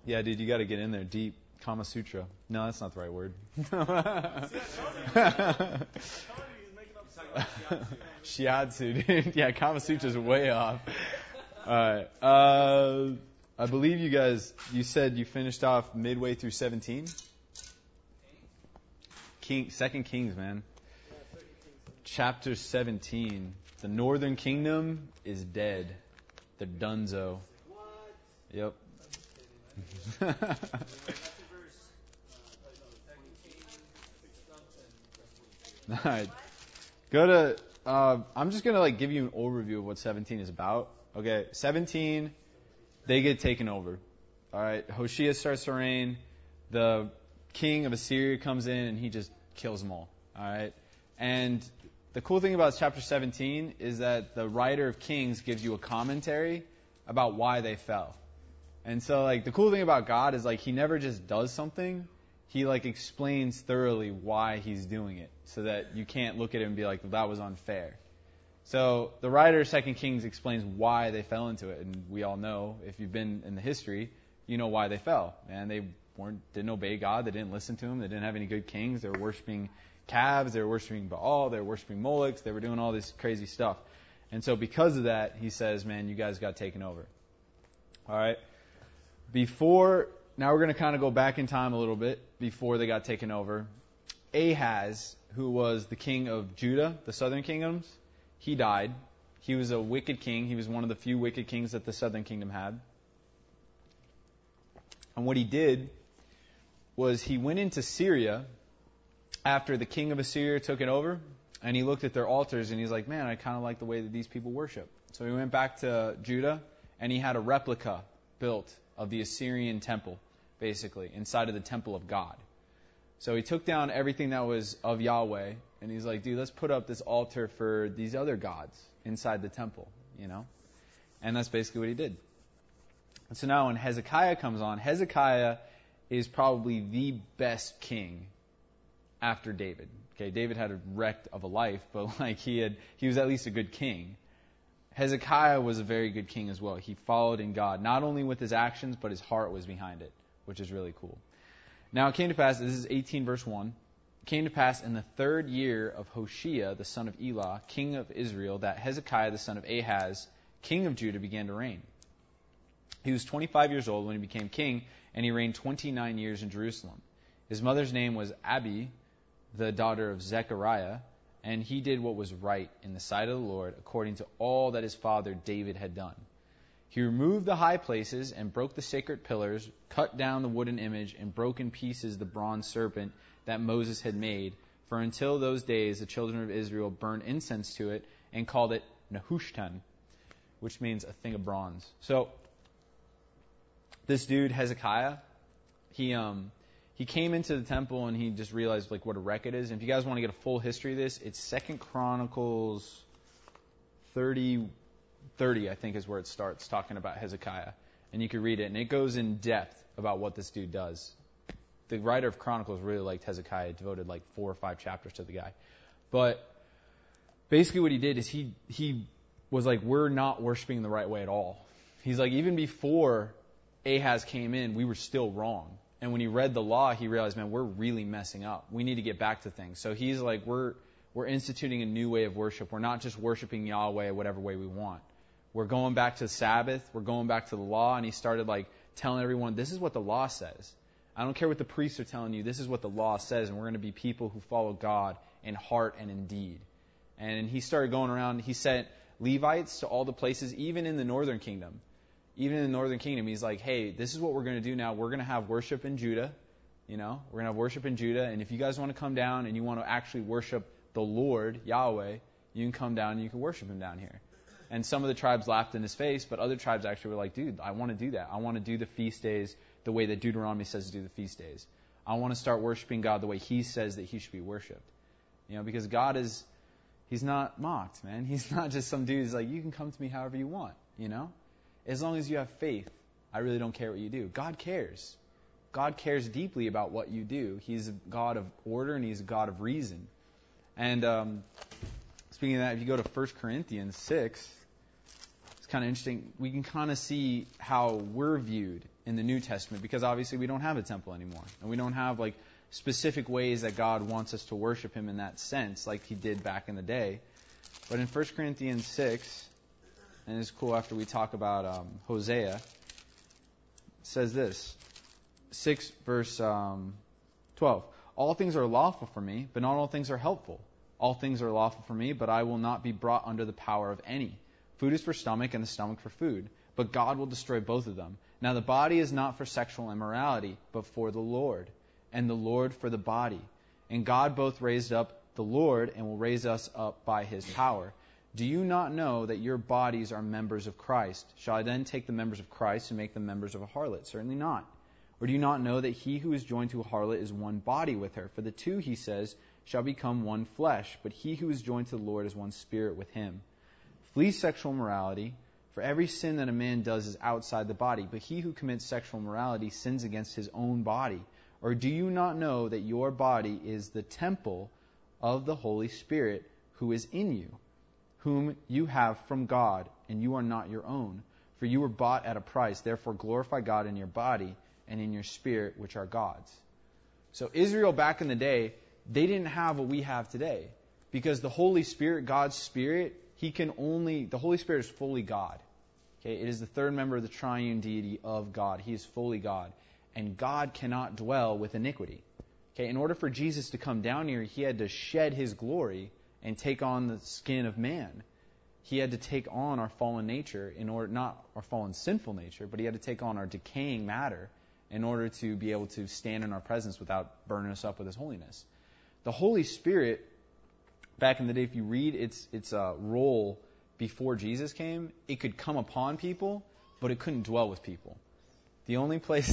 Yeah, dude, you got to get in there deep. Kama Sutra. No, that's not the right word. Shiatsu, dude. Yeah, Kama Sutra is way off. All right. I believe you said you finished off midway through 17? Second Kings, man. Chapter 17. The northern kingdom is dead. They're donezo. Yep. All right. I'm just going to give you an overview of what 17 is about. Okay, 17, they get taken over. All right, Hoshea starts to reign. The king of Assyria comes in and he just kills them all. All right, and the cool thing about chapter 17 is that the writer of Kings gives you a commentary about why they fell. And so, the cool thing about God is, he never just does something. He, explains thoroughly why he's doing it so that you can't look at it and be like, that was unfair. So the writer of 2 Kings explains why they fell into it. And we all know, if you've been in the history, you know why they fell. And they didn't obey God. They didn't listen to him. They didn't have any good kings. They were worshiping calves. They were worshiping Baal. They were worshiping Moloch. They were doing all this crazy stuff. And so because of that, he says, man, you guys got taken over. All right. Now we're going to kind of go back in time a little bit before they got taken over. Ahaz, who was the king of Judah, the southern kingdoms, he died. He was a wicked king. He was one of the few wicked kings that the southern kingdom had. And what he did was he went into Syria after the king of Assyria took it over, and he looked at their altars and he's like, man, I kind of like the way that these people worship. So he went back to Judah and he had a replica built of the Assyrian temple, basically, inside of the temple of God. So he took down everything that was of Yahweh, and he's like, dude, let's put up this altar for these other gods inside the temple, And that's basically what he did. And so now when Hezekiah comes on, Hezekiah is probably the best king after David. Okay, David had a wreck of a life, but he was at least a good king. Hezekiah was a very good king as well. He followed in God, not only with his actions, but his heart was behind it, which is really cool. Now it came to pass, this is 18 verse 1, it came to pass in the 3rd year of Hoshea, the son of Elah, king of Israel, that Hezekiah, the son of Ahaz, king of Judah, began to reign. He was 25 years old when he became king, and he reigned 29 years in Jerusalem. His mother's name was Abi, the daughter of Zechariah, and he did what was right in the sight of the Lord, according to all that his father David had done. He removed the high places and broke the sacred pillars, cut down the wooden image, and broke in pieces the bronze serpent that Moses had made. For until those days the children of Israel burned incense to it and called it Nehushtan, which means a thing of bronze. So this dude, Hezekiah, he came into the temple and he just realized what a wreck it is. And if you guys want to get a full history of this, it's 2 Chronicles 30, I think is where it starts, talking about Hezekiah. And you can read it, and it goes in depth about what this dude does. The writer of Chronicles really liked Hezekiah, devoted 4 or 5 chapters to the guy. But basically what he did is he was we're not worshiping the right way at all. He's even before Ahaz came in, we were still wrong. And when he read the law, he realized, man, we're really messing up. We need to get back to things. So he's we're instituting a new way of worship. We're not just worshiping Yahweh whatever way we want. We're going back to Sabbath. We're going back to the law. And he started telling everyone, this is what the law says. I don't care what the priests are telling you. This is what the law says. And we're going to be people who follow God in heart and in deed. And he started going around. He sent Levites to all the places, even in the northern kingdom. Even in the northern kingdom, he's like, hey, this is what we're going to do now. We're going to have worship in Judah. We're going to have worship in Judah. And if you guys want to come down and you want to actually worship the Lord, Yahweh, you can come down and you can worship him down here. And some of the tribes laughed in his face, but other tribes actually were like, dude, I want to do that. I want to do the feast days the way that Deuteronomy says to do the feast days. I want to start worshiping God the way he says that he should be worshipped. Because God he's not mocked, man. He's not just some dude who's like, you can come to me however you want, As long as you have faith, I really don't care what you do. God cares. God cares deeply about what you do. He's a God of order and he's a God of reason. And speaking of that, if you go to 1 Corinthians 6, it's kind of interesting. We can kind of see how we're viewed in the New Testament, because obviously we don't have a temple anymore, and we don't have like specific ways that God wants us to worship Him in that sense, like He did back in the day. But in 1 Corinthians 6, and it's cool after we talk about Hosea, it says this, 6 verse 12. All things are lawful for me, but not all things are helpful. All things are lawful for me, but I will not be brought under the power of any. Food is for stomach, and the stomach for food, but God will destroy both of them. Now the body is not for sexual immorality, but for the Lord, and the Lord for the body. And God both raised up the Lord and will raise us up by His power. Do you not know that your bodies are members of Christ? Shall I then take the members of Christ and make them members of a harlot? Certainly not. Or do you not know that he who is joined to a harlot is one body with her? For the two, he says, shall become one flesh, but he who is joined to the Lord is one spirit with Him. Flee sexual immorality, for every sin that a man does is outside the body, but he who commits sexual immorality sins against his own body. Or do you not know that your body is the temple of the Holy Spirit who is in you, whom you have from God, and you are not your own? For you were bought at a price. Therefore glorify God in your body and in your spirit, which are God's. So Israel back in the day, they didn't have what we have today, because the Holy Spirit, God's Spirit, the Holy Spirit is fully God. Okay, it is the third member of the triune deity of God. He is fully God, and God cannot dwell with iniquity. Okay, in order for Jesus to come down here, He had to shed His glory and take on the skin of man. He had to take on our fallen nature, not our fallen sinful nature, but He had to take on our decaying matter in order to be able to stand in our presence without burning us up with His holiness. The Holy Spirit, back in the day, if you read its role before Jesus came, it could come upon people, but it couldn't dwell with people. The only place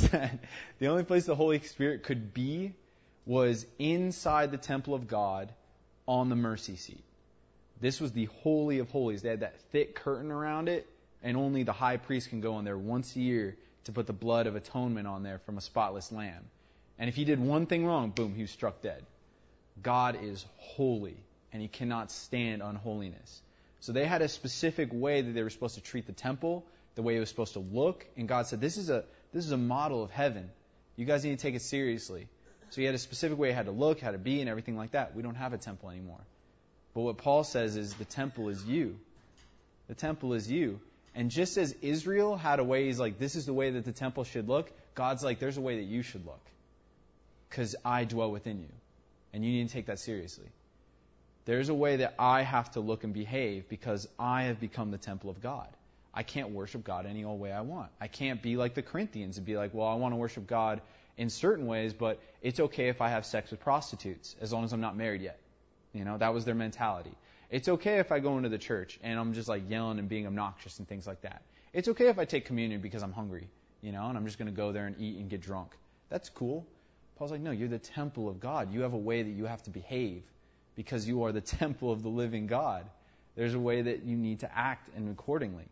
the Holy Spirit could be was inside the temple of God on the mercy seat. This was the Holy of Holies. They had that thick curtain around it, and only the high priest can go in there once a year to put the blood of atonement on there from a spotless lamb. And if he did one thing wrong, boom, he was struck dead. God is holy, and He cannot stand unholiness. So they had a specific way that they were supposed to treat the temple, the way it was supposed to look, and God said, this is a model of heaven. You guys need to take it seriously. So He had a specific way it had to look, how to be, and everything like that. We don't have a temple anymore. But what Paul says is the temple is you. The temple is you. And just as Israel had a way, He's like, this is the way that the temple should look, God's like, there's a way that you should look, because I dwell within you. And you need to take that seriously. There's a way that I have to look and behave, because I have become the temple of God. I can't worship God any old way I want. I can't be like the Corinthians and be like, well, I want to worship God in certain ways, but it's okay if I have sex with prostitutes, as long as I'm not married yet. That was their mentality. It's okay if I go into the church and I'm just like yelling and being obnoxious and things like that. It's okay if I take communion because I'm hungry, and I'm just going to go there and eat and get drunk. That's cool. Paul's like, no, you're the temple of God. You have a way that you have to behave because you are the temple of the living God. There's a way that you need to act and accordingly,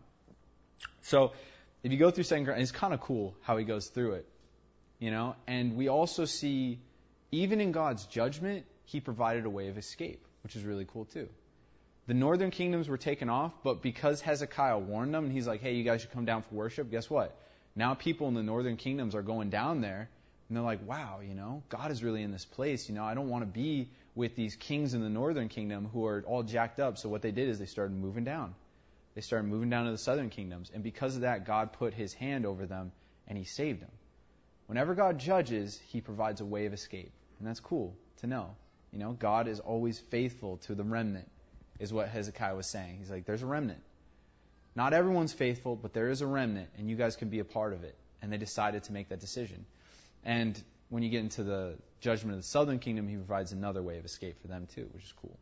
So if you go through 2 Corinthians, it's kind of cool how he goes through it, And we also see, even in God's judgment, He provided a way of escape, which is really cool too. The northern kingdoms were taken off, but because Hezekiah warned them, and he's like, hey, you guys should come down for worship, guess what? Now people in the northern kingdoms are going down there, and they're like, wow, God is really in this place. I don't want to be with these kings in the northern kingdom who are all jacked up. So what they did is they started moving down. They started moving down to the southern kingdoms. And because of that, God put His hand over them, and He saved them. Whenever God judges, He provides a way of escape. And that's cool to know. God is always faithful to the remnant, is what Hezekiah was saying. He's like, there's a remnant. Not everyone's faithful, but there is a remnant, and you guys can be a part of it. And they decided to make that decision. And when you get into the judgment of the southern kingdom, He provides another way of escape for them too, which is cool.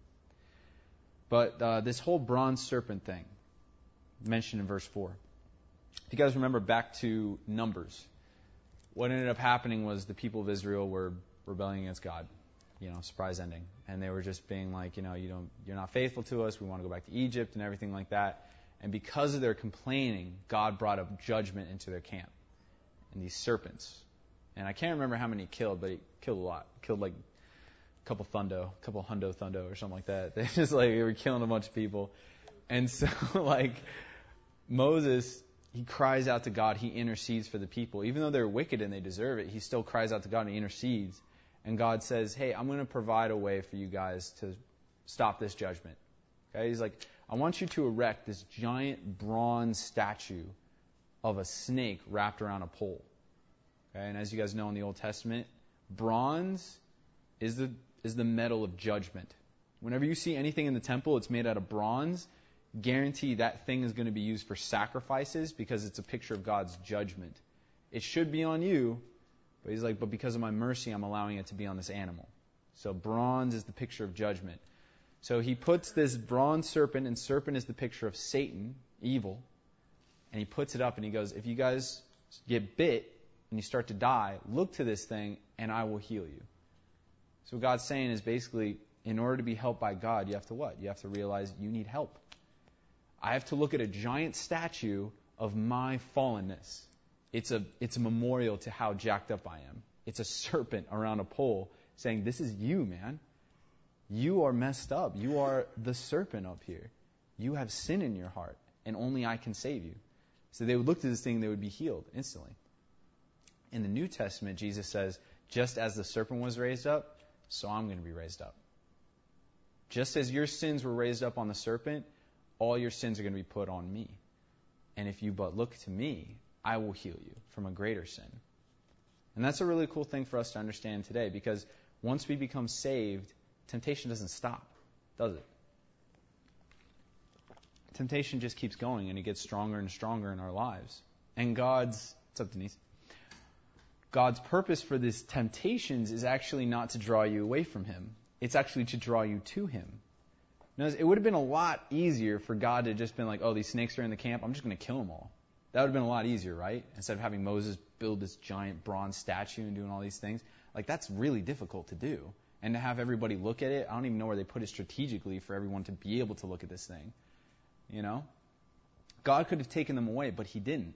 But this whole bronze serpent thing, mentioned in verse 4. If you guys remember back to Numbers, what ended up happening was the people of Israel were rebelling against God. Surprise ending. And they were just being like, you're not faithful to us. We want to go back to Egypt and everything like that. And because of their complaining, God brought up judgment into their camp. And these serpents. And I can't remember how many He killed, but He killed a lot. He killed like a couple hundo thundo or something like that. They were killing a bunch of people. And so Moses, he cries out to God. He intercedes for the people. Even though they're wicked and they deserve it, he still cries out to God and he intercedes. And God says, hey, I'm going to provide a way for you guys to stop this judgment. Okay? He's like, I want you to erect this giant bronze statue of a snake wrapped around a pole. Okay? And as you guys know in the Old Testament, bronze is the metal of judgment. Whenever you see anything in the temple, it's made out of bronze, guarantee that thing is going to be used for sacrifices because it's a picture of God's judgment. It should be on you, but he's like, but because of my mercy, I'm allowing it to be on this animal. So bronze is the picture of judgment. So he puts this bronze serpent, and serpent is the picture of Satan, evil, and he puts it up and he goes, if you guys get bit and you start to die, look to this thing and I will heal you. So what God's saying is basically, in order to be helped by God, you have to what? You have to realize you need help. I have to look at a giant statue of my fallenness. It's a memorial to how jacked up I am. It's a serpent around a pole saying, this is you, man. You are messed up. You are the serpent up here. You have sin in your heart, and only I can save you. So they would look to this thing, they would be healed instantly. In the New Testament, Jesus says, just as the serpent was raised up, so I'm going to be raised up. Just as your sins were raised up on the serpent, all your sins are going to be put on me. And if you but look to me, I will heal you from a greater sin. And that's a really cool thing for us to understand today, because once we become saved, temptation doesn't stop, does it? Temptation just keeps going, and it gets stronger and stronger in our lives. And what's up, Denise? God's purpose for these temptations is actually not to draw you away from Him. It's actually to draw you to Him. Notice, it would have been a lot easier for God to just been like, oh, these snakes are in the camp, I'm just going to kill them all. That would have been a lot easier, right? Instead of having Moses build this giant bronze statue and doing all these things. Like, that's really difficult to do. And to have everybody look at it, I don't even know where they put it strategically for everyone to be able to look at this thing. You know? God could have taken them away, but He didn't.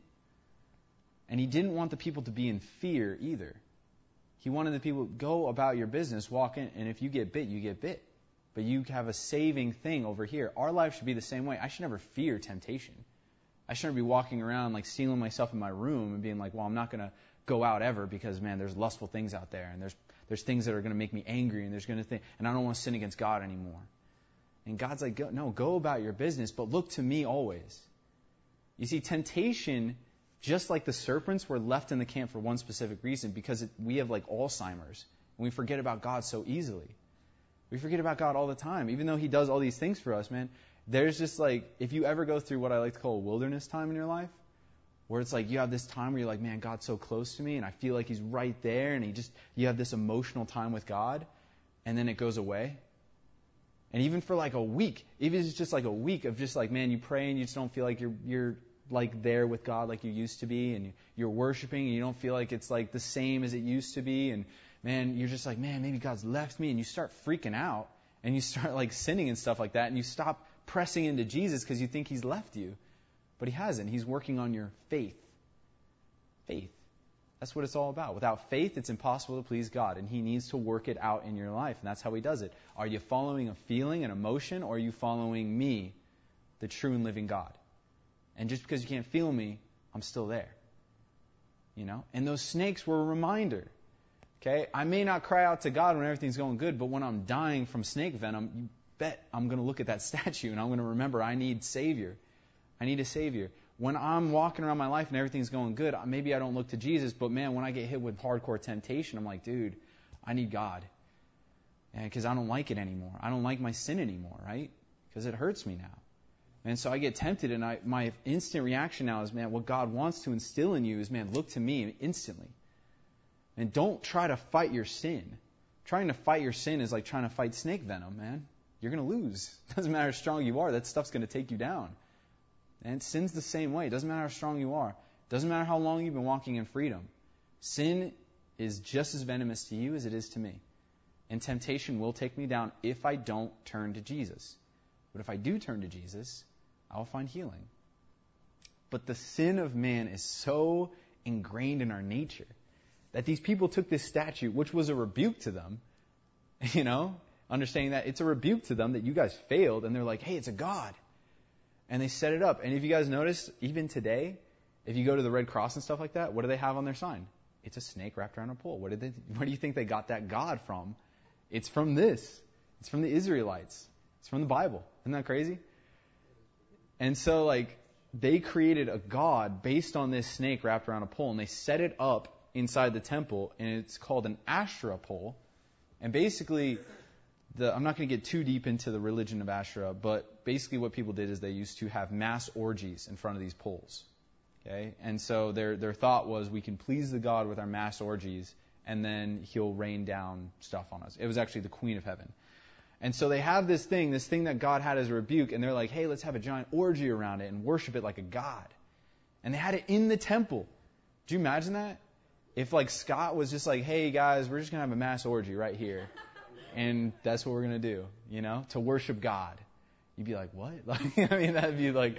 And He didn't want the people to be in fear either. He wanted the people, go about your business, walk in, and if you get bit, you get bit. But you have a saving thing over here. Our life should be the same way. I should never fear temptation. I shouldn't be walking around like sealing myself in my room and being like, well, I'm not going to go out ever because, man, there's lustful things out there, and there's things that are going to make me angry, and and I don't want to sin against God anymore. And God's like, go about your business, but look to me always. You see, temptation, just like the serpents, were left in the camp for one specific reason, because we have like Alzheimer's, and we forget about God so easily. We forget about God all the time, even though He does all these things for us, man. There's just like, if you ever go through what I like to call a wilderness time in your life, where it's like you have this time where you're like, man, God's so close to me, and I feel like He's right there, and you have this emotional time with God, and then it goes away. And even for like a week, even if it's just like a week of just like, man, you pray and you just don't feel like you're like there with God like you used to be, and you're worshiping and you don't feel like it's like the same as it used to be, and man, you're just like, man, maybe God's left me, and you start freaking out, and you start like sinning and stuff like that, and you stop pressing into Jesus because you think He's left you. But He hasn't. He's working on your faith. Faith. That's what it's all about. Without faith, it's impossible to please God, and He needs to work it out in your life, and that's how He does it. Are you following a feeling, an emotion, or are you following me, the true and living God? And just because you can't feel me, I'm still there. You know? And those snakes were a reminder. Okay? I may not cry out to God when everything's going good, but when I'm dying from snake venom, you bet I'm going to look at that statue and I'm going to remember I need Savior. I need a Savior. When I'm walking around my life and everything's going good, maybe I don't look to Jesus, but man, when I get hit with hardcore temptation, I'm like, dude, I need God. Because I don't like it anymore. I don't like my sin anymore, right? Because it hurts me now. And so I get tempted, and my instant reaction now is, man, what God wants to instill in you is, man, look to me instantly. And don't try to fight your sin. Trying to fight your sin is like trying to fight snake venom, man. You're going to lose. Doesn't matter how strong you are. That stuff's going to take you down. And sin's the same way. It doesn't matter how strong you are. It doesn't matter how long you've been walking in freedom. Sin is just as venomous to you as it is to me. And temptation will take me down if I don't turn to Jesus. But if I do turn to Jesus, I will find healing. But the sin of man is so ingrained in our nature that these people took this statue, which was a rebuke to them, understanding that it's a rebuke to them that you guys failed, and they're like, hey, it's a God. And they set it up. And if you guys notice, even today, if you go to the Red Cross and stuff like that, what do they have on their sign? It's a snake wrapped around a pole. Where do you think they got that God from? It's from this. It's from the Israelites. It's from the Bible. Isn't that crazy? And so, like, they created a god based on this snake wrapped around a pole, and they set it up inside the temple, and it's called an Asherah pole. And basically, I'm not going to get too deep into the religion of Asherah, but basically what people did is they used to have mass orgies in front of these poles. Okay? And so their thought was, we can please the God with our mass orgies, and then he'll rain down stuff on us. It was actually the Queen of Heaven. And so they have this thing that God had as a rebuke, and they're like, hey, let's have a giant orgy around it and worship it like a god. And they had it in the temple. Do you imagine that? If, like, Scott was just like, hey, guys, we're just going to have a mass orgy right here. And that's what we're going to do, to worship God. You'd be like, what? That'd be like,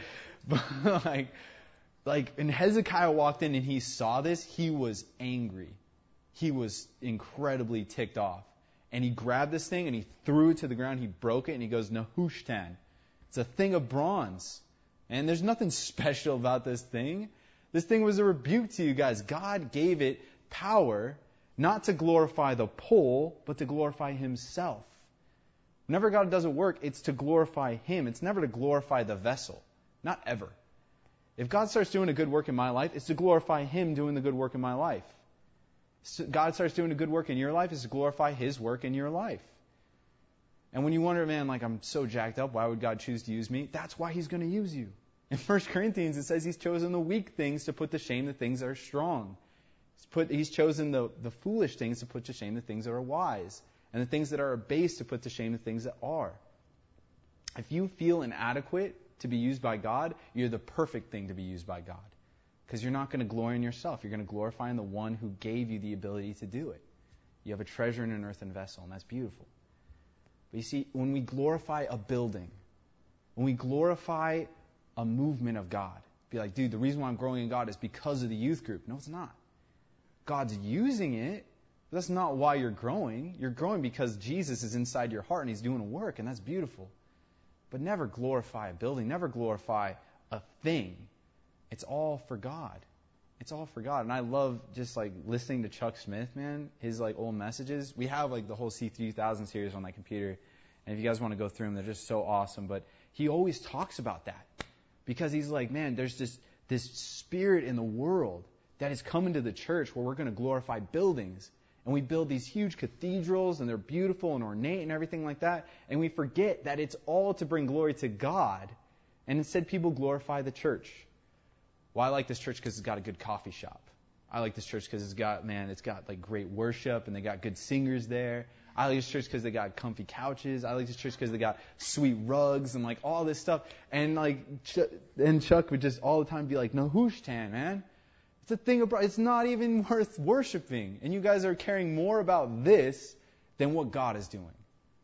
and Hezekiah walked in and he saw this, he was angry. He was incredibly ticked off. And he grabbed this thing and he threw it to the ground. He broke it and he goes, Nehushtan. It's a thing of bronze. And there's nothing special about this thing. This thing was a rebuke to you guys. God gave it power not to glorify the pole, but to glorify himself. Whenever God does a work, it's to glorify him. It's never to glorify the vessel. Not ever. If God starts doing a good work in my life, it's to glorify him doing the good work in my life. God starts doing a good work in your life, it's to glorify his work in your life. And when you wonder, man, like, I'm so jacked up, why would God choose to use me? That's why he's going to use you. In 1 Corinthians, it says he's chosen the weak things to put to shame the things that are strong. He's chosen the foolish things to put to shame the things that are wise. And the things that are base to put to shame the things that are. If you feel inadequate to be used by God, you're the perfect thing to be used by God. Because you're not going to glory in yourself. You're going to glorify in the one who gave you the ability to do it. You have a treasure in an earthen vessel, and that's beautiful. But you see, when we glorify a building, when we glorify a movement of God, be like, dude, the reason why I'm growing in God is because of the youth group. No, it's not. God's using it, but that's not why you're growing. You're growing because Jesus is inside your heart and he's doing a work, and that's beautiful. But never glorify a building. Never glorify a thing. It's all for God. It's all for God. And I love just, like, listening to Chuck Smith, man, his, like, old messages. We have, like, the whole C3000 series on my computer. And if you guys want to go through them, they're just so awesome. But he always talks about that. Because he's like, man, there's this spirit in the world that is coming to the church where we're going to glorify buildings. And we build these huge cathedrals, and they're beautiful and ornate and everything like that. And we forget that it's all to bring glory to God. And instead, people glorify the church. Well, I like this church because it's got a good coffee shop. I like this church because it's got like great worship and they got good singers there. I like this church because they got comfy couches. I like this church because they got sweet rugs and like all this stuff. And Chuck would just all the time be like, Nehushtan, man. It's a thing it's not even worth worshiping. And you guys are caring more about this than what God is doing.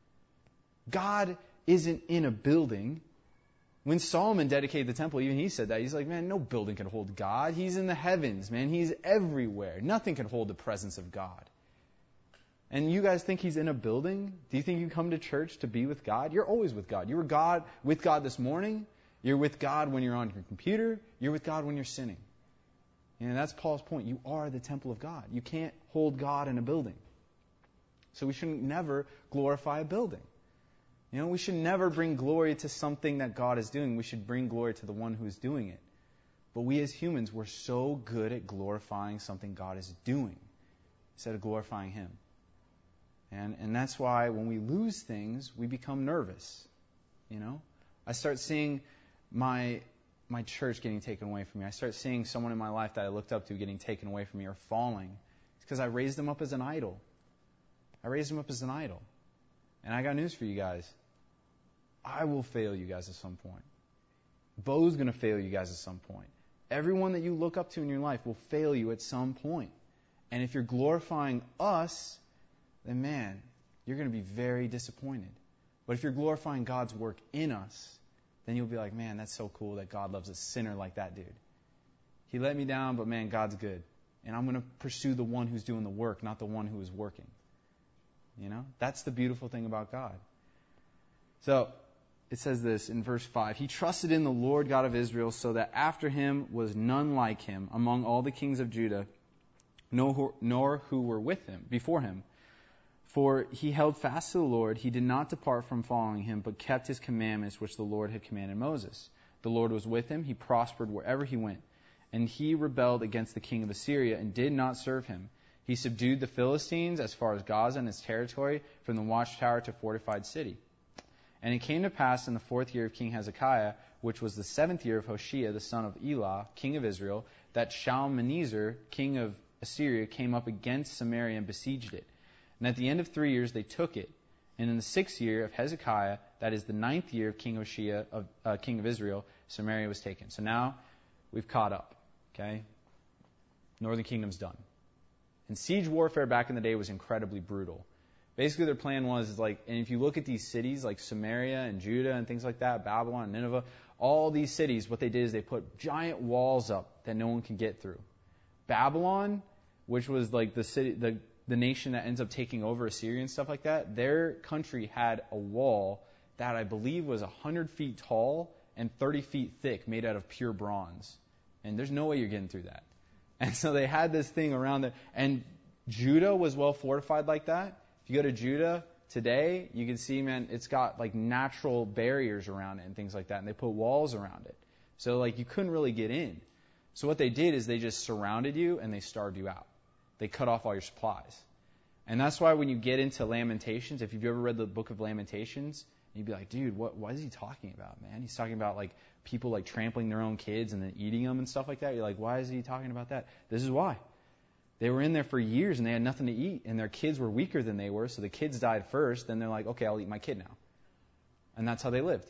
God isn't in a building. When Solomon dedicated the temple, even he said that. He's like, man, no building can hold God. He's in the heavens, man. He's everywhere. Nothing can hold the presence of God. And you guys think he's in a building? Do you think you come to church to be with God? You're always with God. You were with God this morning. You're with God when you're on your computer. You're with God when you're sinning. And that's Paul's point. You are the temple of God. You can't hold God in a building. So we shouldn't never glorify a building. We should never bring glory to something that God is doing. We should bring glory to the one who is doing it. But we as humans, we're so good at glorifying something God is doing instead of glorifying him. And that's why when we lose things, we become nervous. I start seeing my church getting taken away from me. I start seeing someone in my life that I looked up to getting taken away from me or falling. It's because I raised them up as an idol. And I got news for you guys. I will fail you guys at some point. Bo's going to fail you guys at some point. Everyone that you look up to in your life will fail you at some point. And if you're glorifying us, then man, you're going to be very disappointed. But if you're glorifying God's work in us, then you'll be like, man, that's so cool that God loves a sinner like that dude. He let me down, but man, God's good. And I'm going to pursue the one who's doing the work, not the one who is working. That's the beautiful thing about God. So, it says this in verse 5. He trusted in the Lord God of Israel, so that after him was none like him among all the kings of Judah, nor who were with him, before him. For he held fast to the Lord. He did not depart from following him, but kept his commandments which the Lord had commanded Moses. The Lord was with him. He prospered wherever he went. And he rebelled against the king of Assyria and did not serve him. He subdued the Philistines as far as Gaza and its territory, from the watchtower to fortified city. And it came to pass in the 4th year of King Hezekiah, which was the 7th year of Hoshea the son of Elah, king of Israel, that Shalmaneser, king of Assyria, came up against Samaria and besieged it. And at the end of 3 years they took it. And in the 6th year of Hezekiah, that is the 9th year of King Hoshea, king of Israel, Samaria was taken. So now we've caught up. Okay? Northern Kingdom's done. And siege warfare back in the day was incredibly brutal. Basically their plan was, and if you look at these cities like Samaria and Judah and things like that, Babylon and Nineveh, all these cities, what they did is they put giant walls up that no one can get through. Babylon, which was like the city, the nation that ends up taking over Assyria and stuff like that, their country had a wall that I believe was 100 feet tall and 30 feet thick, made out of pure bronze. And there's no way you're getting through that. And so they had this thing around there. And Judah was well fortified like that. If you go to Judah today, you can see, man, it's got like natural barriers around it and things like that. And they put walls around it. So you couldn't really get in. So what they did is they just surrounded you and they starved you out. They cut off all your supplies. And that's why when you get into Lamentations, if you've ever read the book of Lamentations, you'd be like, dude, what is he talking about, man? He's talking about people trampling their own kids and then eating them and stuff like that. You're like, why is he talking about that? This is why. They were in there for years and they had nothing to eat and their kids were weaker than they were, so the kids died first. Then they're like, okay, I'll eat my kid now. And that's how they lived.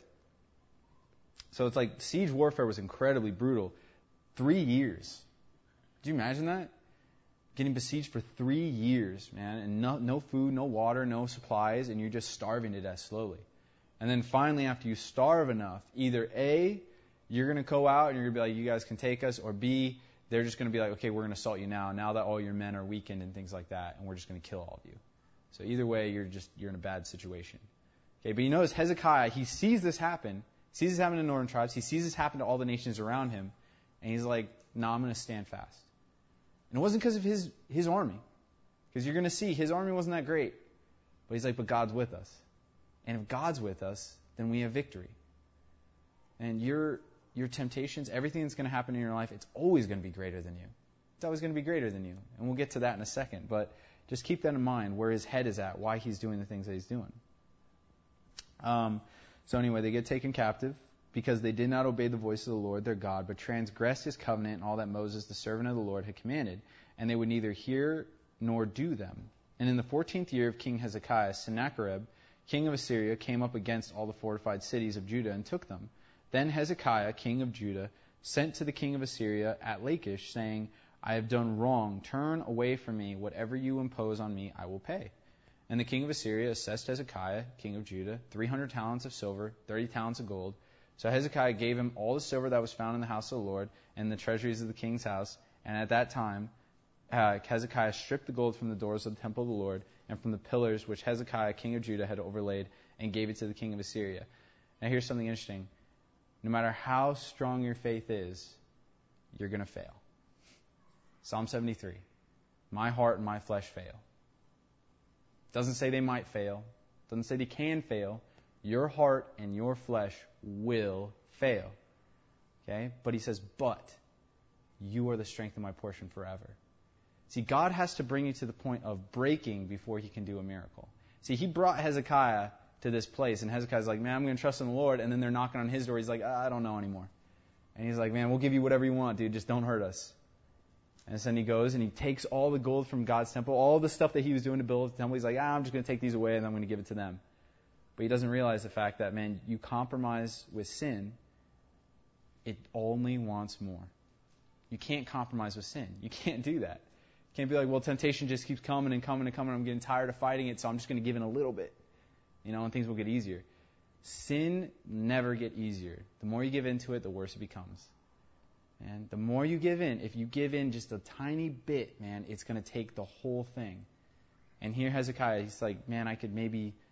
So it's like siege warfare was incredibly brutal. 3 years. Do you imagine that? Getting besieged for 3 years, man, and no food, no water, no supplies, and you're just starving to death slowly. And then finally, after you starve enough, either A, you're going to go out and you're going to be like, you guys can take us, or B, they're just going to be like, okay, we're going to assault you now that all your men are weakened and things like that, and we're just going to kill all of you. So either way, you're in a bad situation. Okay, but you notice Hezekiah, he sees this happen. He sees this happen to northern tribes. He sees this happen to all the nations around him, and he's like, no, I'm going to stand fast. And it wasn't because of his army, because you're going to see his army wasn't that great. But he's like, but God's with us. And if God's with us, then we have victory. And your temptations, everything that's going to happen in your life, it's always going to be greater than you. It's always going to be greater than you. And we'll get to that in a second. But just keep that in mind, where his head is at, why he's doing the things that he's doing. So anyway, they get taken captive because they did not obey the voice of the Lord their God, but transgressed his covenant and all that Moses, the servant of the Lord, had commanded. And they would neither hear nor do them. And in the 14th year of King Hezekiah, Sennacherib, king of Assyria, came up against all the fortified cities of Judah and took them. Then Hezekiah, king of Judah, sent to the king of Assyria at Lachish, saying, I have done wrong. Turn away from me. Whatever you impose on me, I will pay. And the king of Assyria assessed Hezekiah, king of Judah, 300 talents of silver, 30 talents of gold. So Hezekiah gave him all the silver that was found in the house of the Lord and the treasuries of the king's house. And at that time, Hezekiah stripped the gold from the doors of the temple of the Lord and from the pillars which Hezekiah, king of Judah, had overlaid, and gave it to the king of Assyria. Now here's something interesting. No matter how strong your faith is, you're going to fail. Psalm 73. My heart and my flesh fail. Doesn't say they might fail. Doesn't say they can fail. Your heart and your flesh will fail. Okay? But he says, but you are the strength of my portion forever. See, God has to bring you to the point of breaking before he can do a miracle. See, he brought Hezekiah to this place, and Hezekiah's like, man, I'm going to trust in the Lord. And then they're knocking on his door. He's like, I don't know anymore. And he's like, man, we'll give you whatever you want, dude. Just don't hurt us. And then he goes and he takes all the gold from God's temple, all the stuff that he was doing to build the temple. He's like, I'm just going to take these away and I'm going to give it to them. But he doesn't realize the fact that, man, you compromise with sin, it only wants more. You can't compromise with sin. You can't do that. You can't be like, well, temptation just keeps coming and coming and coming. I'm getting tired of fighting it, so I'm just going to give in a little bit. And things will get easier. Sin never get easier. The more you give into it, the worse it becomes. And the more you give in, if you give in just a tiny bit, man, it's going to take the whole thing. And here Hezekiah, he's like, man, I could maybe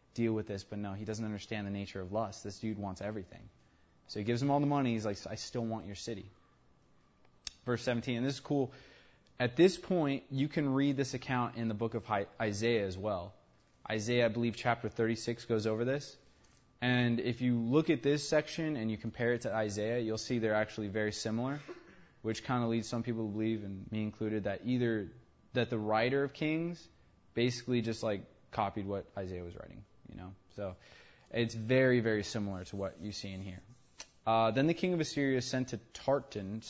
deal with this, but no, he doesn't understand the nature of lust. This dude wants everything. So he gives him all the money. He's like, I still want your city. Verse 17, and this is cool. At this point, you can read this account in the book of Isaiah as well. Isaiah, I believe, chapter 36 goes over this. And if you look at this section and you compare it to Isaiah, you'll see they're actually very similar, which kind of leads some people to believe, and me included, that either that the writer of Kings basically just like copied what Isaiah was writing, So it's very, very similar to what you see in here. Then the king of Assyria sent the Tartan,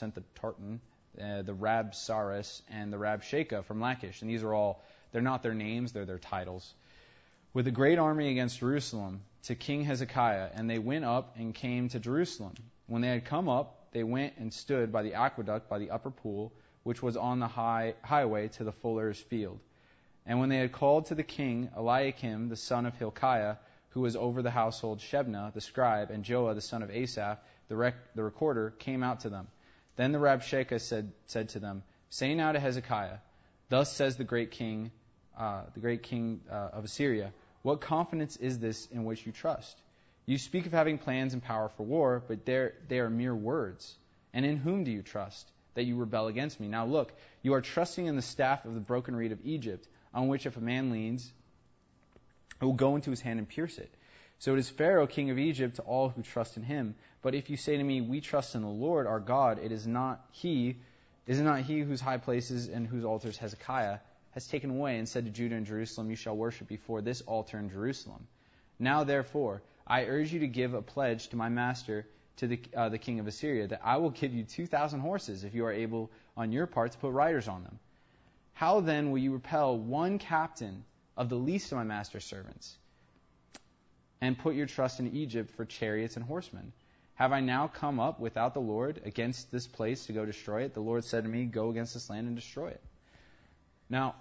the Rabsaris, and the Rabshakeh from Lachish. And these are all, they're not their names, they're their titles. With a great army against Jerusalem to King Hezekiah, and they went up and came to Jerusalem. When they had come up, they went and stood by the aqueduct, by the upper pool, which was on the highway to the fuller's field. And when they had called to the king, Eliakim, the son of Hilkiah, who was over the household, Shebna, the scribe, and Joah, the son of Asaph, the recorder, came out to them. Then the Rabshakeh said to them, Say now to Hezekiah, Thus says the great king of Assyria, What confidence is this in which you trust? You speak of having plans and power for war, but they are mere words. And in whom do you trust, that you rebel against me? Now look, you are trusting in the staff of the broken reed of Egypt, on which if a man leans, it will go into his hand and pierce it. So it is Pharaoh, king of Egypt, to all who trust in him. But if you say to me, We trust in the Lord our God, is it not he whose high places and whose altars Hezekiah has taken away, and said to Judah and Jerusalem, You shall worship before this altar in Jerusalem. Now therefore, I urge you to give a pledge to my master, to the king of Assyria, that I will give you 2,000 horses, if you are able on your part to put riders on them. How then will you repel one captain of the least of my master's servants, and put your trust in Egypt for chariots and horsemen? Have I now come up without the Lord against this place to go destroy it? The Lord said to me, Go against this land and destroy it. Now,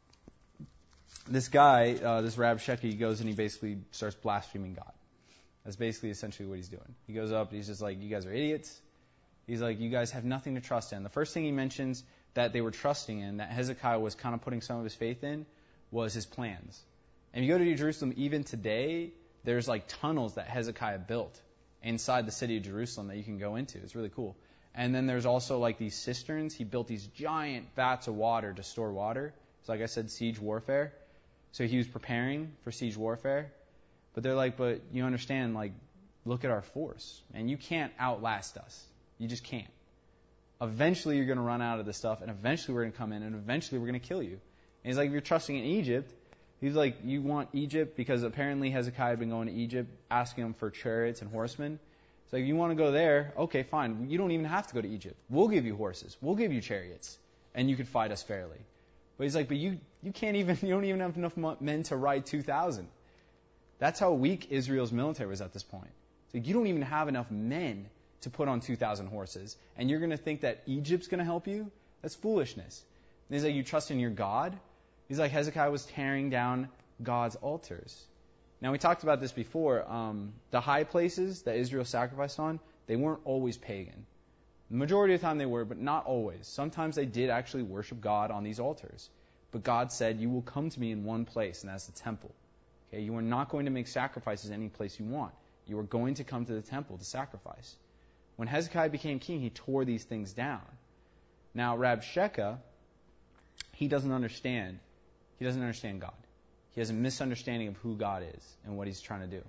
this guy, this Rabshakeh, he goes and he basically starts blaspheming God. That's basically essentially what he's doing. He goes up and he's just like, You guys are idiots. He's like, You guys have nothing to trust in. The first thing he mentions that they were trusting in, that Hezekiah was kind of putting some of his faith in, was his plans. And if you go to Jerusalem, even today, there's like tunnels that Hezekiah built inside the city of Jerusalem that you can go into. It's really cool. And then there's also like these cisterns. He built these giant vats of water to store water. So like I said, siege warfare. So he was preparing for siege warfare. But they're like, but you understand, like, look at our force. And you can't outlast us. You just can't. Eventually you're going to run out of this stuff, and eventually we're going to come in, and eventually we're going to kill you. And he's like, if you're trusting in Egypt, he's like, you want Egypt? Because apparently Hezekiah had been going to Egypt, asking him for chariots and horsemen. It's like, you want to go there? Okay, fine. You don't even have to go to Egypt. We'll give you horses. We'll give you chariots. And you can fight us fairly. But he's like, but you can't even, you don't even have enough men to ride 2,000. That's how weak Israel's military was at this point. So you don't even have enough men to put on 2,000 horses. And you're going to think that Egypt's going to help you? That's foolishness. And he's like, you trust in your God? He's like, Hezekiah was tearing down God's altars. Now, we talked about this before. The high places that Israel sacrificed on, they weren't always pagan. The majority of the time they were, but not always. Sometimes they did actually worship God on these altars. But God said, you will come to me in one place, and that's the temple. Okay, you are not going to make sacrifices any place you want. You are going to come to the temple to sacrifice. When Hezekiah became king, he tore these things down. Now, Rabshakeh, he doesn't understand. He doesn't understand God. He has a misunderstanding of who God is and what he's trying to do.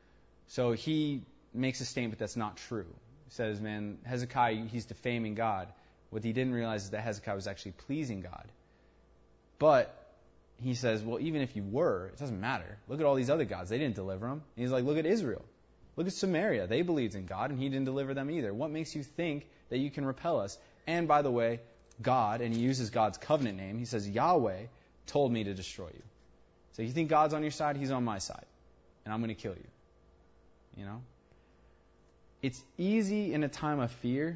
So he makes a statement that's not true. He says, man, Hezekiah, he's defaming God. What he didn't realize is that Hezekiah was actually pleasing God. But he says, well, even if you were, it doesn't matter. Look at all these other gods. They didn't deliver them. And he's like, look at Israel. Look at Samaria. They believed in God, and he didn't deliver them either. What makes you think that you can repel us? And by the way, God, and he uses God's covenant name, he says, Yahweh told me to destroy you. So you think God's on your side? He's on my side. And I'm going to kill you. You know? It's easy in a time of fear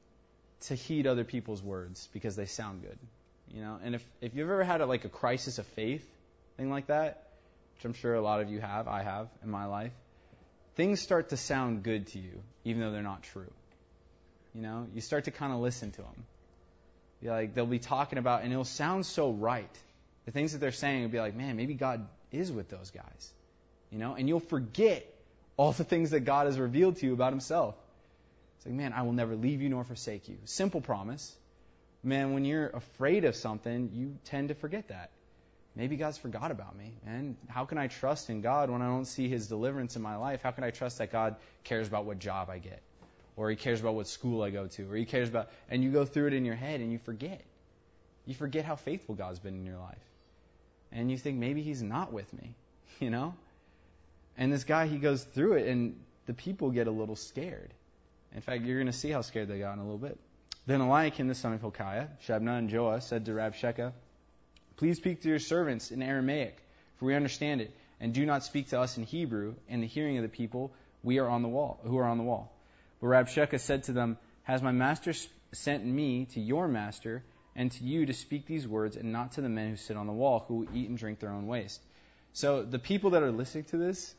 to heed other people's words because they sound good. You know, and if you've ever had a crisis of faith, thing like that, which I'm sure a lot of you have, I have in my life, things start to sound good to you, even though they're not true. You know, you start to kind of listen to them. You're like, they'll be talking about, and it'll sound so right. The things that they're saying will be like, man, maybe God is with those guys. and you'll forget all the things that God has revealed to you about himself. It's like, man, I will never leave you nor forsake you. Simple promise. Man, when you're afraid of something, you tend to forget that. Maybe God's forgot about me, man. How can I trust in God when I don't see his deliverance in my life? How can I trust that God cares about what job I get? Or he cares about what school I go to? Or he cares about... And you go through it in your head and you forget. You forget how faithful God's been in your life. And you think, maybe he's not with me, And this guy, he goes through it, and the people get a little scared. In fact, you're going to see how scared they got in a little bit. Then Eliakim, the son of Hilkiah, Shebna, and Joah said to Rabshakeh, please speak to your servants in Aramaic, for we understand it, and do not speak to us in Hebrew, in the hearing of the people who are on the wall. But Rabshakeh said to them, has my master sent me to your master and to you to speak these words, and not to the men who sit on the wall, who eat and drink their own waste? So the people that are listening to this,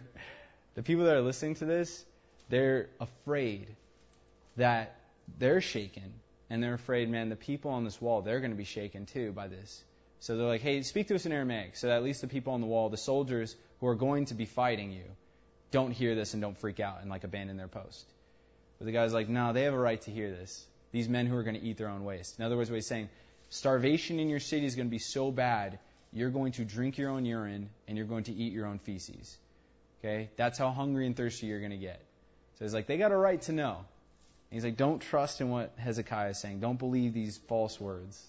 they're afraid that they're shaken, and they're afraid, man, the people on this wall, they're going to be shaken too by this. So they're like, hey, speak to us in Aramaic, so that at least the people on the wall, the soldiers who are going to be fighting you, don't hear this and don't freak out and abandon their post. But the guy's like, no, they have a right to hear this. These men who are going to eat their own waste. In other words, what he's saying, starvation in your city is going to be so bad, you're going to drink your own urine and you're going to eat your own feces. Okay? That's how hungry and thirsty you're going to get. So he's like, they got a right to know. And he's like, don't trust in what Hezekiah is saying. Don't believe these false words.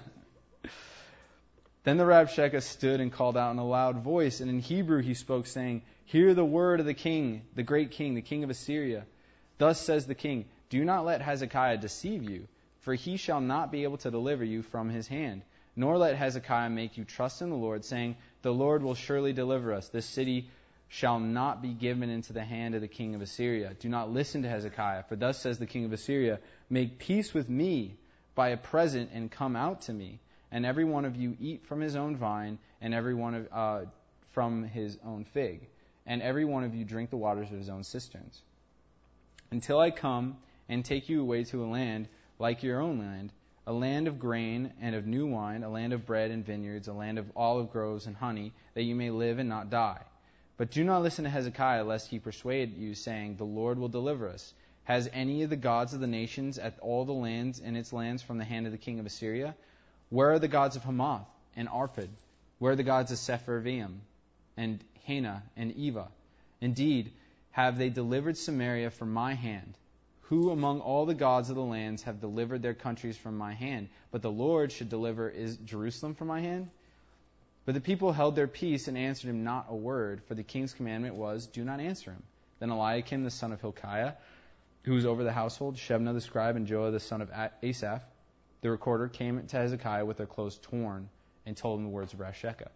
Then the Rabshakeh stood and called out in a loud voice, and in Hebrew he spoke, saying, hear the word of the king, the great king, the king of Assyria. Thus says the king, do not let Hezekiah deceive you, for he shall not be able to deliver you from his hand. Nor let Hezekiah make you trust in the Lord, saying, the Lord will surely deliver us. This city shall not be given into the hand of the king of Assyria. Do not listen to Hezekiah, for thus says the king of Assyria, make peace with me by a present and come out to me. And every one of you eat from his own vine, and every one of from his own fig, and every one of you drink the waters of his own cisterns. Until I come and take you away to a land like your own land, a land of grain and of new wine, a land of bread and vineyards, a land of olive groves and honey, that you may live and not die. But do not listen to Hezekiah, lest he persuade you, saying, the Lord will deliver us. Has any of the gods of the nations at all the lands and its lands from the hand of the king of Assyria? Where are the gods of Hamath and Arpad? Where are the gods of Sepharvaim and Hena and Eva? Indeed, have they delivered Samaria from my hand? Who among all the gods of the lands have delivered their countries from my hand? But the Lord should deliver Jerusalem from my hand? But the people held their peace and answered him not a word, for the king's commandment was, do not answer him. Then Eliakim the son of Hilkiah, who was over the household, Shebna the scribe, and Joah the son of Asaph, the recorder, came to Hezekiah with their clothes torn and told him the words of Rabshakeh.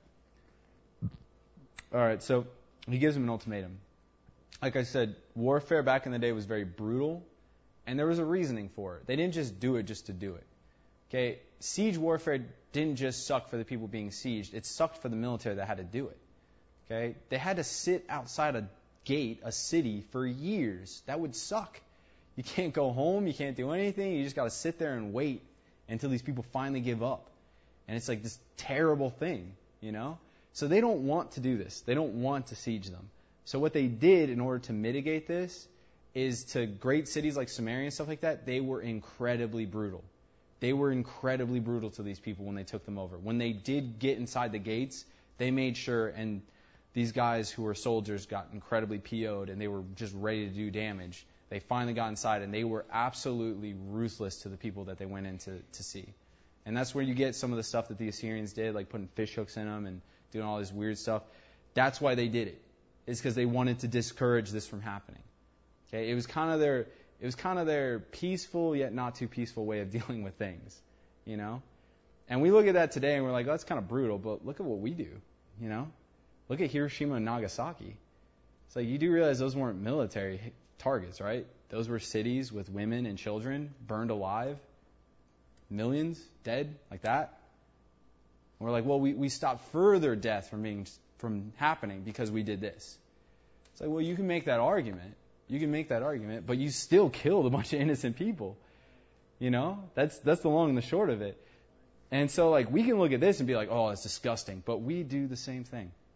All right, so he gives him an ultimatum. Like I said, warfare back in the day was very brutal, and there was a reasoning for it. They didn't just do it just to do it. Okay, siege warfare didn't just suck for the people being sieged. It sucked for the military that had to do it. Okay, they had to sit outside a gate, a city, for years. That would suck. You can't go home. You can't do anything. You just got to sit there and wait until these people finally give up. And it's like this terrible thing, So they don't want to do this. They don't want to siege them. So what they did in order to mitigate this is, to great cities like Samaria and stuff like that, they were incredibly brutal. They were incredibly brutal to these people when they took them over. When they did get inside the gates, they made sure, and these guys who were soldiers got incredibly PO'd, and they were just ready to do damage. They finally got inside, and they were absolutely ruthless to the people that they went in to see. And that's where you get some of the stuff that the Assyrians did, like putting fish hooks in them and doing all this weird stuff. That's why they did it. It's because they wanted to discourage this from happening. Okay, it was kind of their peaceful yet not too peaceful way of dealing with things, And we look at that today and we're like, oh, that's kind of brutal, but look at what we do, Look at Hiroshima and Nagasaki. It's like, you do realize those weren't military targets, right? Those were cities with women and children burned alive, millions dead, like that. And we're like, well, we stopped further death from happening because we did this. It's like, well, you can make that argument. But you still killed a bunch of innocent people. That's the long and the short of it. And so, we can look at this and be like, oh, it's disgusting. But we do the same thing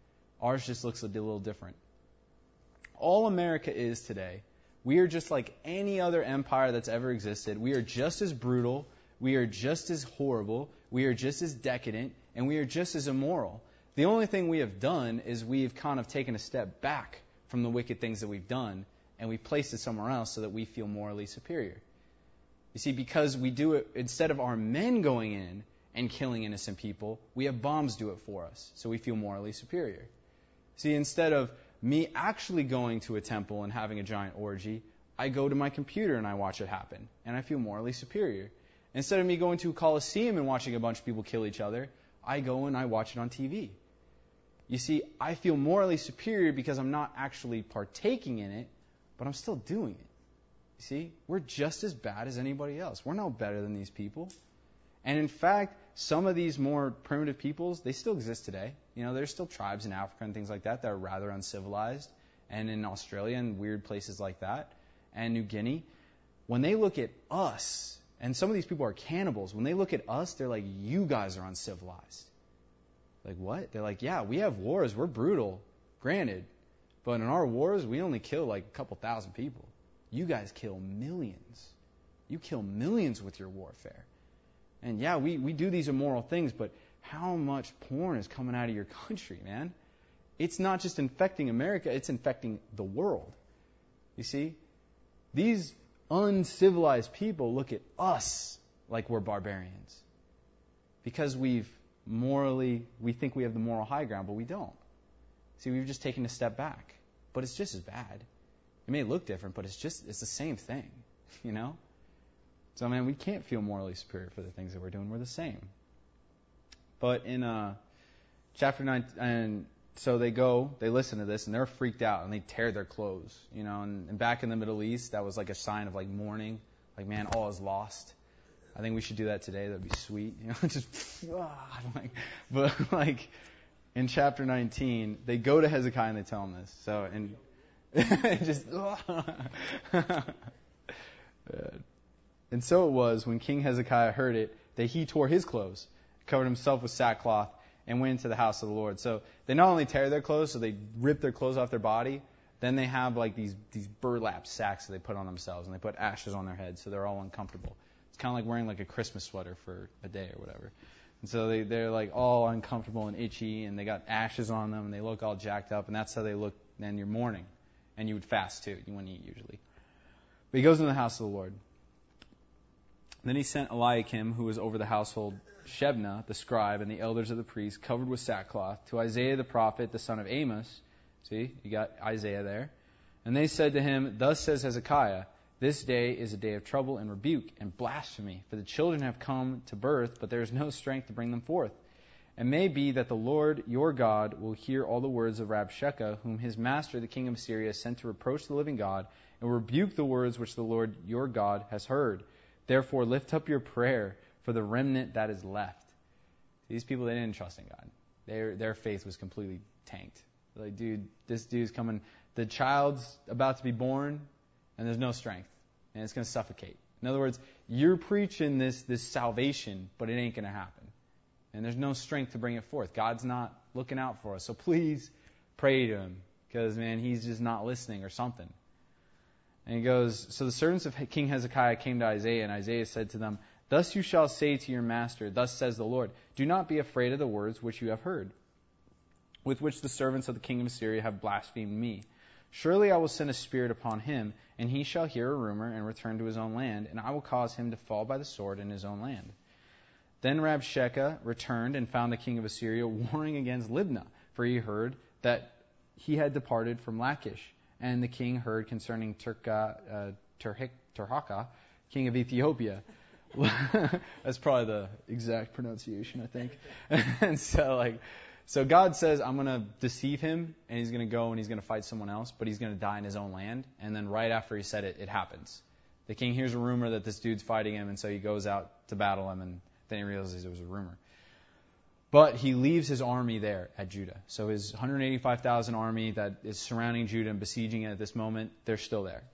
Ours just looks a little different. All America is today, we are just like any other empire that's ever existed. We are just as brutal. We are just as horrible. We are just as decadent. And we are just as immoral. The only thing we have done is we've kind of taken a step back from the wicked things that we've done, and we've placed it somewhere else so that we feel morally superior. You see, because we do it, instead of our men going in and killing innocent people, we have bombs do it for us, so we feel morally superior. See, instead of me actually going to a temple and having a giant orgy, I go to my computer and I watch it happen, and I feel morally superior. Instead of me going to a coliseum and watching a bunch of people kill each other, I go and I watch it on TV. You see, I feel morally superior because I'm not actually partaking in it, but I'm still doing it. You see, we're just as bad as anybody else. We're no better than these people. And in fact, some of these more primitive peoples, they still exist today. You know, there's still tribes in Africa and things like that are rather uncivilized, and in Australia and weird places like that, and New Guinea. When they look at us, and some of these people are cannibals, when they look at us, they're like, you guys are uncivilized. Like, what? They're like, yeah, we have wars. We're brutal, granted. But in our wars, we only kill like a couple thousand people. You guys kill millions. You kill millions with your warfare. And yeah, we do these immoral things, but how much porn is coming out of your country, man? It's not just infecting America, it's infecting the world. You see? These uncivilized people look at us like we're barbarians. Because we think we have the moral high ground, but we don't. See, we've just taken a step back. But it's just as bad. It may look different, but it's the same thing, you know? So, man, we can't feel morally superior for the things that we're doing. We're the same. But in chapter 9, and so they listen to this, and they're freaked out, and they tear their clothes, you know? And back in the Middle East, that was like a sign of like mourning. Like, man, all is lost. I think we should do that today. That'd be sweet. You know, but in chapter 19, they go to Hezekiah and they tell him this. So, and just, and so it was when King Hezekiah heard it that he tore his clothes, covered himself with sackcloth, and went into the house of the Lord. So they not only tear their clothes, so they rip their clothes off their body, then they have like these burlap sacks that they put on themselves, and they put ashes on their heads, so they're all uncomfortable. It's kind of like wearing like a Christmas sweater for a day or whatever. And so they're like all uncomfortable and itchy, and they got ashes on them, and they look all jacked up, and that's how they look. Then you're mourning, and you would fast too. You wouldn't eat usually. But he goes into the house of the Lord. Then he sent Eliakim, who was over the household, Shebna, the scribe, and the elders of the priests, covered with sackcloth, to Isaiah the prophet, the son of Amos. See, you got Isaiah there. And they said to him, "Thus says Hezekiah, this day is a day of trouble and rebuke and blasphemy, for the children have come to birth, but there is no strength to bring them forth. It may be that the Lord your God will hear all the words of Rabshakeh, whom his master, the king of Assyria, sent to reproach the living God, and rebuke the words which the Lord your God has heard. Therefore lift up your prayer for the remnant that is left." These people, they didn't trust in God. Their faith was completely tanked. They're like, dude, this dude's coming. The child's about to be born, and there's no strength, and it's going to suffocate. In other words, you're preaching this salvation, but it ain't going to happen. And there's no strength to bring it forth. God's not looking out for us. So please pray to him, because, man, he's just not listening or something. And he goes, so the servants of King Hezekiah came to Isaiah, and Isaiah said to them, "Thus you shall say to your master, thus says the Lord, do not be afraid of the words which you have heard, with which the servants of the king of Assyria have blasphemed me. Surely I will send a spirit upon him, and he shall hear a rumor and return to his own land, and I will cause him to fall by the sword in his own land." Then Rabshakeh returned and found the king of Assyria warring against Libnah, for he heard that he had departed from Lachish. And the king heard concerning Tirhakah, king of Ethiopia. That's probably the exact pronunciation, I think. And so God says, I'm going to deceive him, and he's going to go and he's going to fight someone else, but he's going to die in his own land. And then right after he said it, it happens. The king hears a rumor that this dude's fighting him, and so he goes out to battle him, and then he realizes it was a rumor. But he leaves his army there at Judah. So his 185,000 army that is surrounding Judah and besieging it at this moment, they're still there.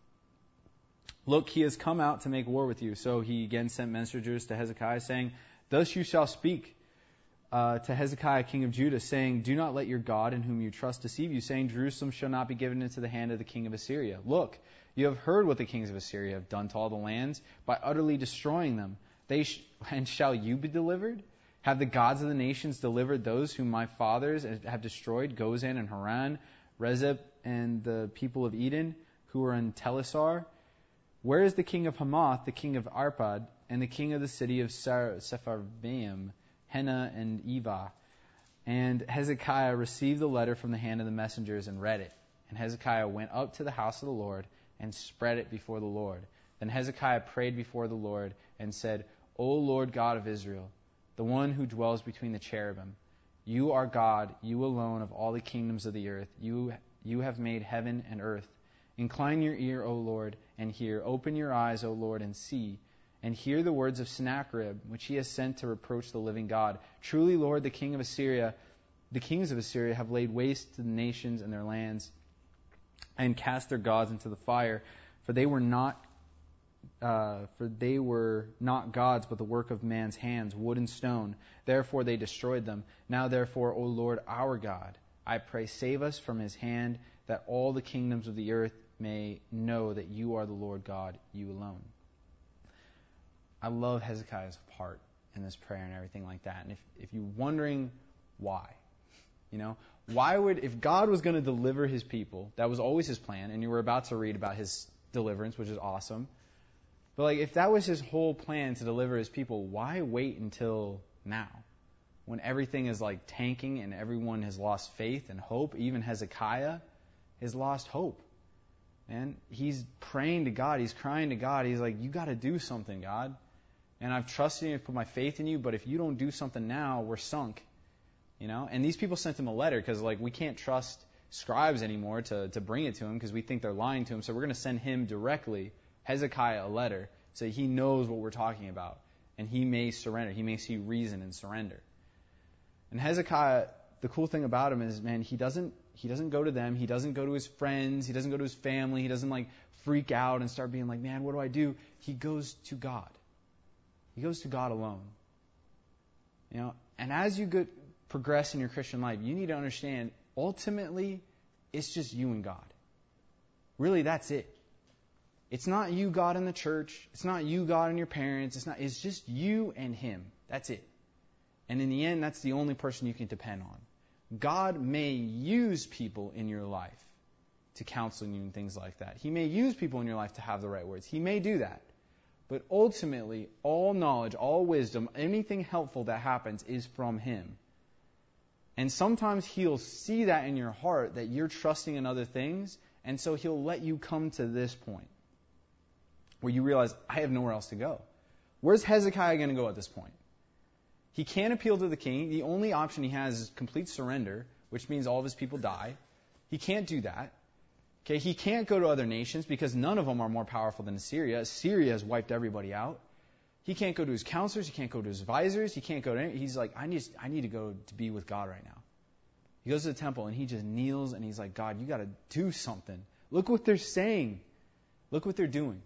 "Look, he has come out to make war with you." So he again sent messengers to Hezekiah, saying, "Thus you shall speak. to Hezekiah, king of Judah, saying, "Do not let your God in whom you trust deceive you, saying, Jerusalem shall not be given into the hand of the king of Assyria. Look, you have heard what the kings of Assyria have done to all the lands by utterly destroying them. And shall you be delivered? Have the gods of the nations delivered those whom my fathers have destroyed, Gozan and Haran, Rezeb and the people of Eden, who were in Telassar? Where is the king of Hamath, the king of Arpad, and the king of the city of Sepharvaim, Hena and Eva?" And Hezekiah received the letter from the hand of the messengers and read it. And Hezekiah went up to the house of the Lord and spread it before the Lord. Then Hezekiah prayed before the Lord and said, "O Lord God of Israel, the one who dwells between the cherubim, you are God, you alone of all the kingdoms of the earth. You have made heaven and earth. Incline your ear, O Lord, and hear. Open your eyes, O Lord, and see. And hear the words of Sennacherib, which he has sent to reproach the living God. Truly, Lord, the kings of Assyria have laid waste to the nations and their lands, and cast their gods into the fire, for they were not gods, but the work of man's hands, wood and stone. Therefore they destroyed them. Now therefore, O Lord our God, I pray, save us from his hand, that all the kingdoms of the earth may know that you are the Lord God, you alone." I love Hezekiah's heart in this prayer and everything like that. And if you're wondering why, if God was going to deliver his people, that was always his plan, and you were about to read about his deliverance, which is awesome. But if that was his whole plan to deliver his people, why wait until now? When everything is tanking and everyone has lost faith and hope, even Hezekiah has lost hope. And he's praying to God, he's crying to God, he's like, "You got to do something, God. And I've trusted you, I've put my faith in you, but if you don't do something now, we're sunk." And these people sent him a letter because we can't trust scribes anymore to bring it to him because we think they're lying to him. So we're going to send him directly, Hezekiah, a letter so he knows what we're talking about. And he may surrender. He may see reason and surrender. And Hezekiah, the cool thing about him is, man, he doesn't go to them. He doesn't go to his friends. He doesn't go to his family. He doesn't freak out and start being like, "Man, what do I do?" He goes to God. He goes to God alone. And as you progress in your Christian life, you need to understand, ultimately, it's just you and God. Really, that's it. It's not you, God, in the church. It's not you, God, and your parents. It's just you and him. That's it. And in the end, that's the only person you can depend on. God may use people in your life to counsel you and things like that. He may use people in your life to have the right words. He may do that. But ultimately, all knowledge, all wisdom, anything helpful that happens is from him. And sometimes he'll see that in your heart, that you're trusting in other things, and so he'll let you come to this point where you realize, I have nowhere else to go. Where's Hezekiah going to go at this point? He can't appeal to the king. The only option he has is complete surrender, which means all of his people die. He can't do that. Okay, he can't go to other nations because none of them are more powerful than Assyria. Assyria has wiped everybody out. He can't go to his counselors. He can't go to his advisors. He can't go to any. He's like, I need to go to be with God right now. He goes to the temple and he just kneels and he's like, God, you got to do something. Look what they're saying. Look what they're doing.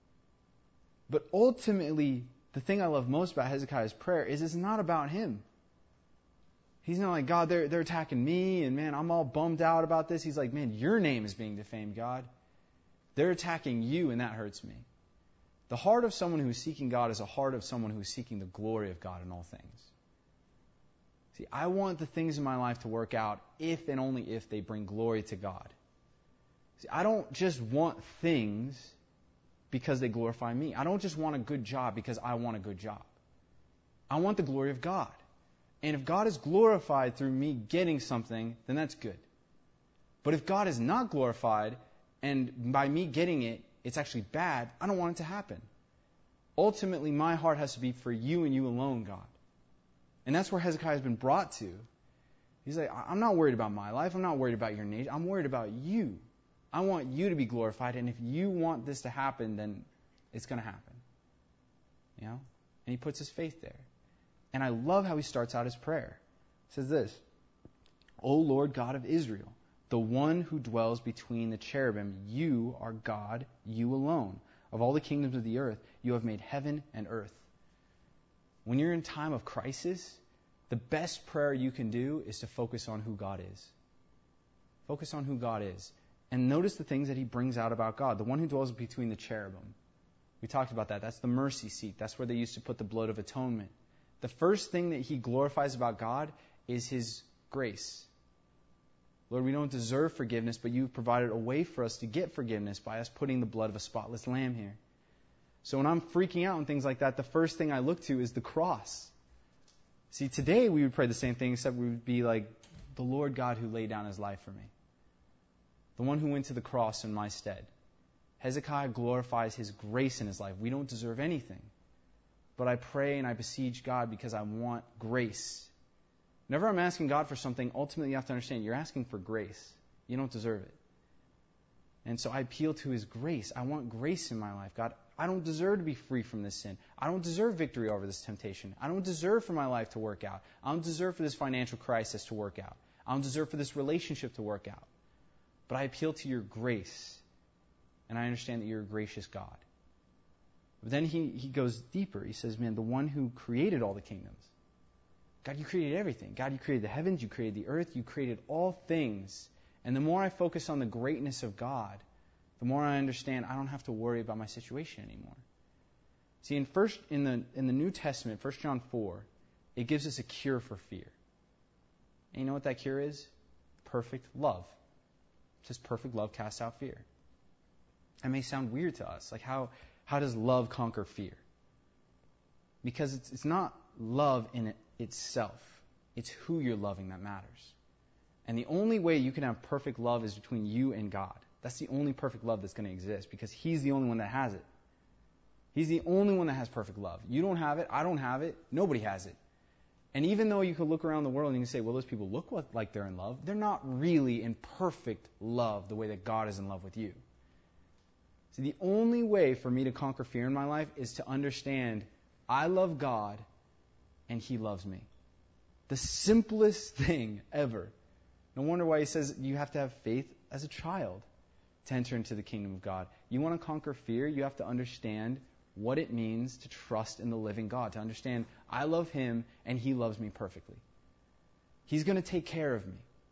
But ultimately, the thing I love most about Hezekiah's prayer is it's not about him. He's not like, God, they're attacking me, and man, I'm all bummed out about this. He's like, man, your name is being defamed, God. They're attacking you, and that hurts me. The heart of someone who's seeking God is a heart of someone who's seeking the glory of God in all things. See, I want the things in my life to work out if and only if they bring glory to God. See, I don't just want things because they glorify me. I don't just want a good job because I want a good job. I want the glory of God. And if God is glorified through me getting something, then that's good. But if God is not glorified, and by me getting it, it's actually bad, I don't want it to happen. Ultimately, my heart has to be for you and you alone, God. And that's where Hezekiah has been brought to. He's like, I'm not worried about my life. I'm not worried about your nation. I'm worried about you. I want you to be glorified. And if you want this to happen, then it's going to happen. And he puts his faith there. And I love how he starts out his prayer. It says this, O Lord God of Israel, the one who dwells between the cherubim, you are God, you alone. Of all the kingdoms of the earth, you have made heaven and earth. When you're in time of crisis, the best prayer you can do is to focus on who God is. Focus on who God is. And notice the things that he brings out about God. The one who dwells between the cherubim. We talked about that. That's the mercy seat. That's where they used to put the blood of atonement. The first thing that he glorifies about God is his grace. Lord, we don't deserve forgiveness, but you've provided a way for us to get forgiveness by us putting the blood of a spotless lamb here. So when I'm freaking out and things like that, the first thing I look to is the cross. See, today we would pray the same thing, except we would be like, the Lord God who laid down his life for me. The one who went to the cross in my stead. Hezekiah glorifies his grace in his life. We don't deserve anything. But I pray and I beseech God because I want grace. Whenever I'm asking God for something, ultimately you have to understand you're asking for grace. You don't deserve it. And so I appeal to his grace. I want grace in my life. God, I don't deserve to be free from this sin. I don't deserve victory over this temptation. I don't deserve for my life to work out. I don't deserve for this financial crisis to work out. I don't deserve for this relationship to work out. But I appeal to your grace. And I understand that you're a gracious God. But then he goes deeper. He says, man, the one who created all the kingdoms. God, you created everything. God, you created the heavens. You created the earth. You created all things. And the more I focus on the greatness of God, the more I understand I don't have to worry about my situation anymore. See, in the New Testament, 1 John 4, it gives us a cure for fear. And you know what that cure is? Perfect love. It says perfect love casts out fear. That may sound weird to us. Like how does love conquer fear? Because it's not love in itself. It's who you're loving that matters. And the only way you can have perfect love is between you and God. That's the only perfect love that's going to exist because he's the only one that has it. He's the only one that has perfect love. You don't have it. I don't have it. Nobody has it. And even though you could look around the world and you can say, well, those people look like they're in love, they're not really in perfect love the way that God is in love with you. So the only way for me to conquer fear in my life is to understand I love God and he loves me. The simplest thing ever. No wonder why he says you have to have faith as a child to enter into the kingdom of God. You want to conquer fear, you have to understand what it means to trust in the living God, to understand I love him and he loves me perfectly. He's going to take care of me.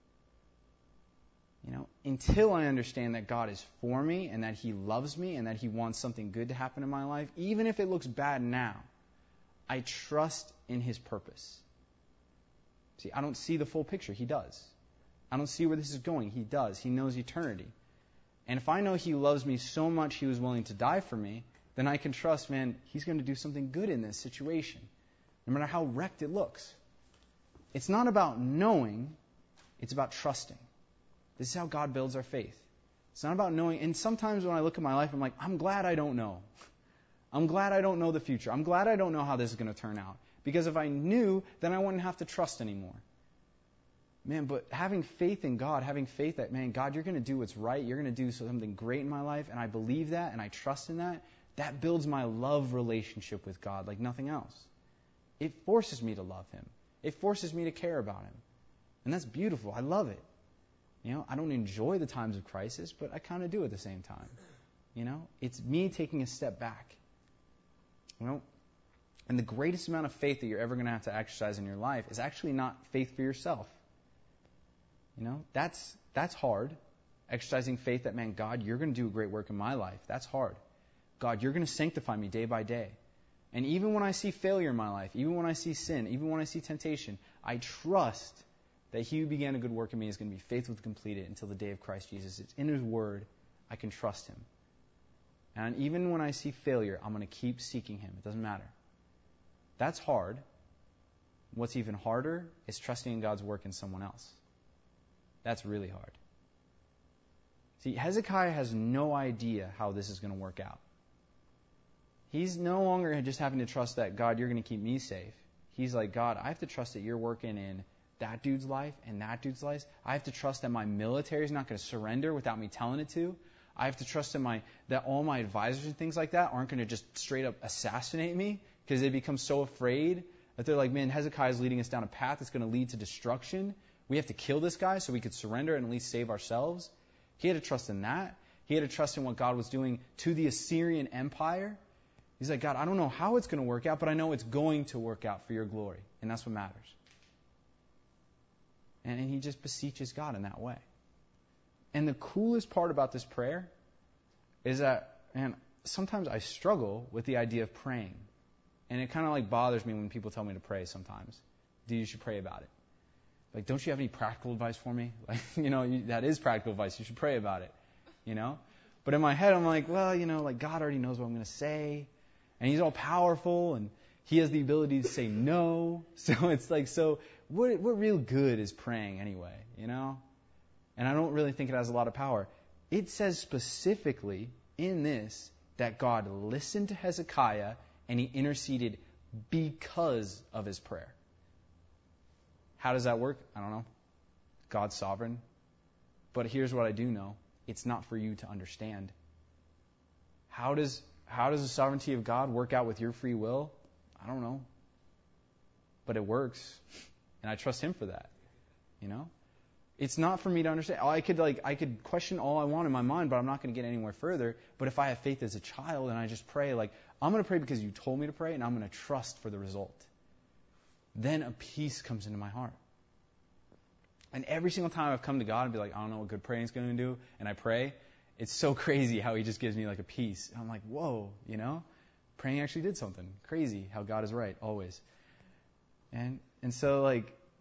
Until I understand that God is for me and that he loves me and that he wants something good to happen in my life, even if it looks bad now, I trust in his purpose. See, I don't see the full picture. He does. I don't see where this is going. He does. He knows eternity. And if I know he loves me so much he was willing to die for me, then I can trust, man, he's going to do something good in this situation, no matter how wrecked it looks. It's not about knowing, it's about trusting. This is how God builds our faith. It's not about knowing. And sometimes when I look at my life, I'm like, I'm glad I don't know. I'm glad I don't know the future. I'm glad I don't know how this is going to turn out. Because if I knew, then I wouldn't have to trust anymore. Man, but having faith in God, having faith that, man, God, you're going to do what's right. You're going to do something great in my life. And I believe that and I trust in that. That builds my love relationship with God like nothing else. It forces me to love him. It forces me to care about him. And that's beautiful. I love it. I don't enjoy the times of crisis, but I kind of do at the same time. It's me taking a step back. And the greatest amount of faith that you're ever going to have to exercise in your life is actually not faith for yourself. That's hard. Exercising faith that, man, God, you're going to do a great work in my life. That's hard. God, you're going to sanctify me day by day. And even when I see failure in my life, even when I see sin, even when I see temptation, I trust that he who began a good work in me is going to be faithful to complete it until the day of Christ Jesus. It's in his word. I can trust him. And even when I see failure, I'm going to keep seeking him. It doesn't matter. That's hard. What's even harder is trusting in God's work in someone else. That's really hard. See, Hezekiah has no idea how this is going to work out. He's no longer just having to trust that, God, you're going to keep me safe. He's like, God, I have to trust that you're working in that dude's life and that dude's life. I have to trust that my military is not going to surrender without me telling it to. I have to trust that all my advisors and things like that aren't going to just straight up assassinate me because they become so afraid that they're like, man, Hezekiah is leading us down a path that's going to lead to destruction. We have to kill this guy so we could surrender and at least save ourselves. He had to trust in that. He had to trust in what God was doing to the Assyrian Empire. He's like, God, I don't know how it's going to work out, but I know it's going to work out for your glory. And that's what matters. And he just beseeches God in that way. And the coolest part about this prayer is that, man, sometimes I struggle with the idea of praying. And it kind of like bothers me when people tell me to pray sometimes. You should pray about it. Like, don't you have any practical advice for me? Like, that is practical advice. You should pray about it, But in my head, I'm like, well, like God already knows what I'm going to say. And he's all powerful and he has the ability to say no. So it's like, what real good is praying anyway, And I don't really think it has a lot of power. It says specifically in this that God listened to Hezekiah and he interceded because of his prayer. How does that work? I don't know. God's sovereign. But here's what I do know. It's not for you to understand. How does the sovereignty of God work out with your free will? I don't know. But it works. And I trust him for that. It's not for me to understand. I could question all I want in my mind, but I'm not going to get anywhere further. But if I have faith as a child and I just pray, I'm going to pray because you told me to pray, and I'm going to trust for the result. Then a peace comes into my heart. And every single time I've come to God and be like, I don't know what good praying is going to do, and I pray, it's so crazy how he just gives me like a peace. And I'm like, whoa, praying actually did something. Crazy how God is right, always. And so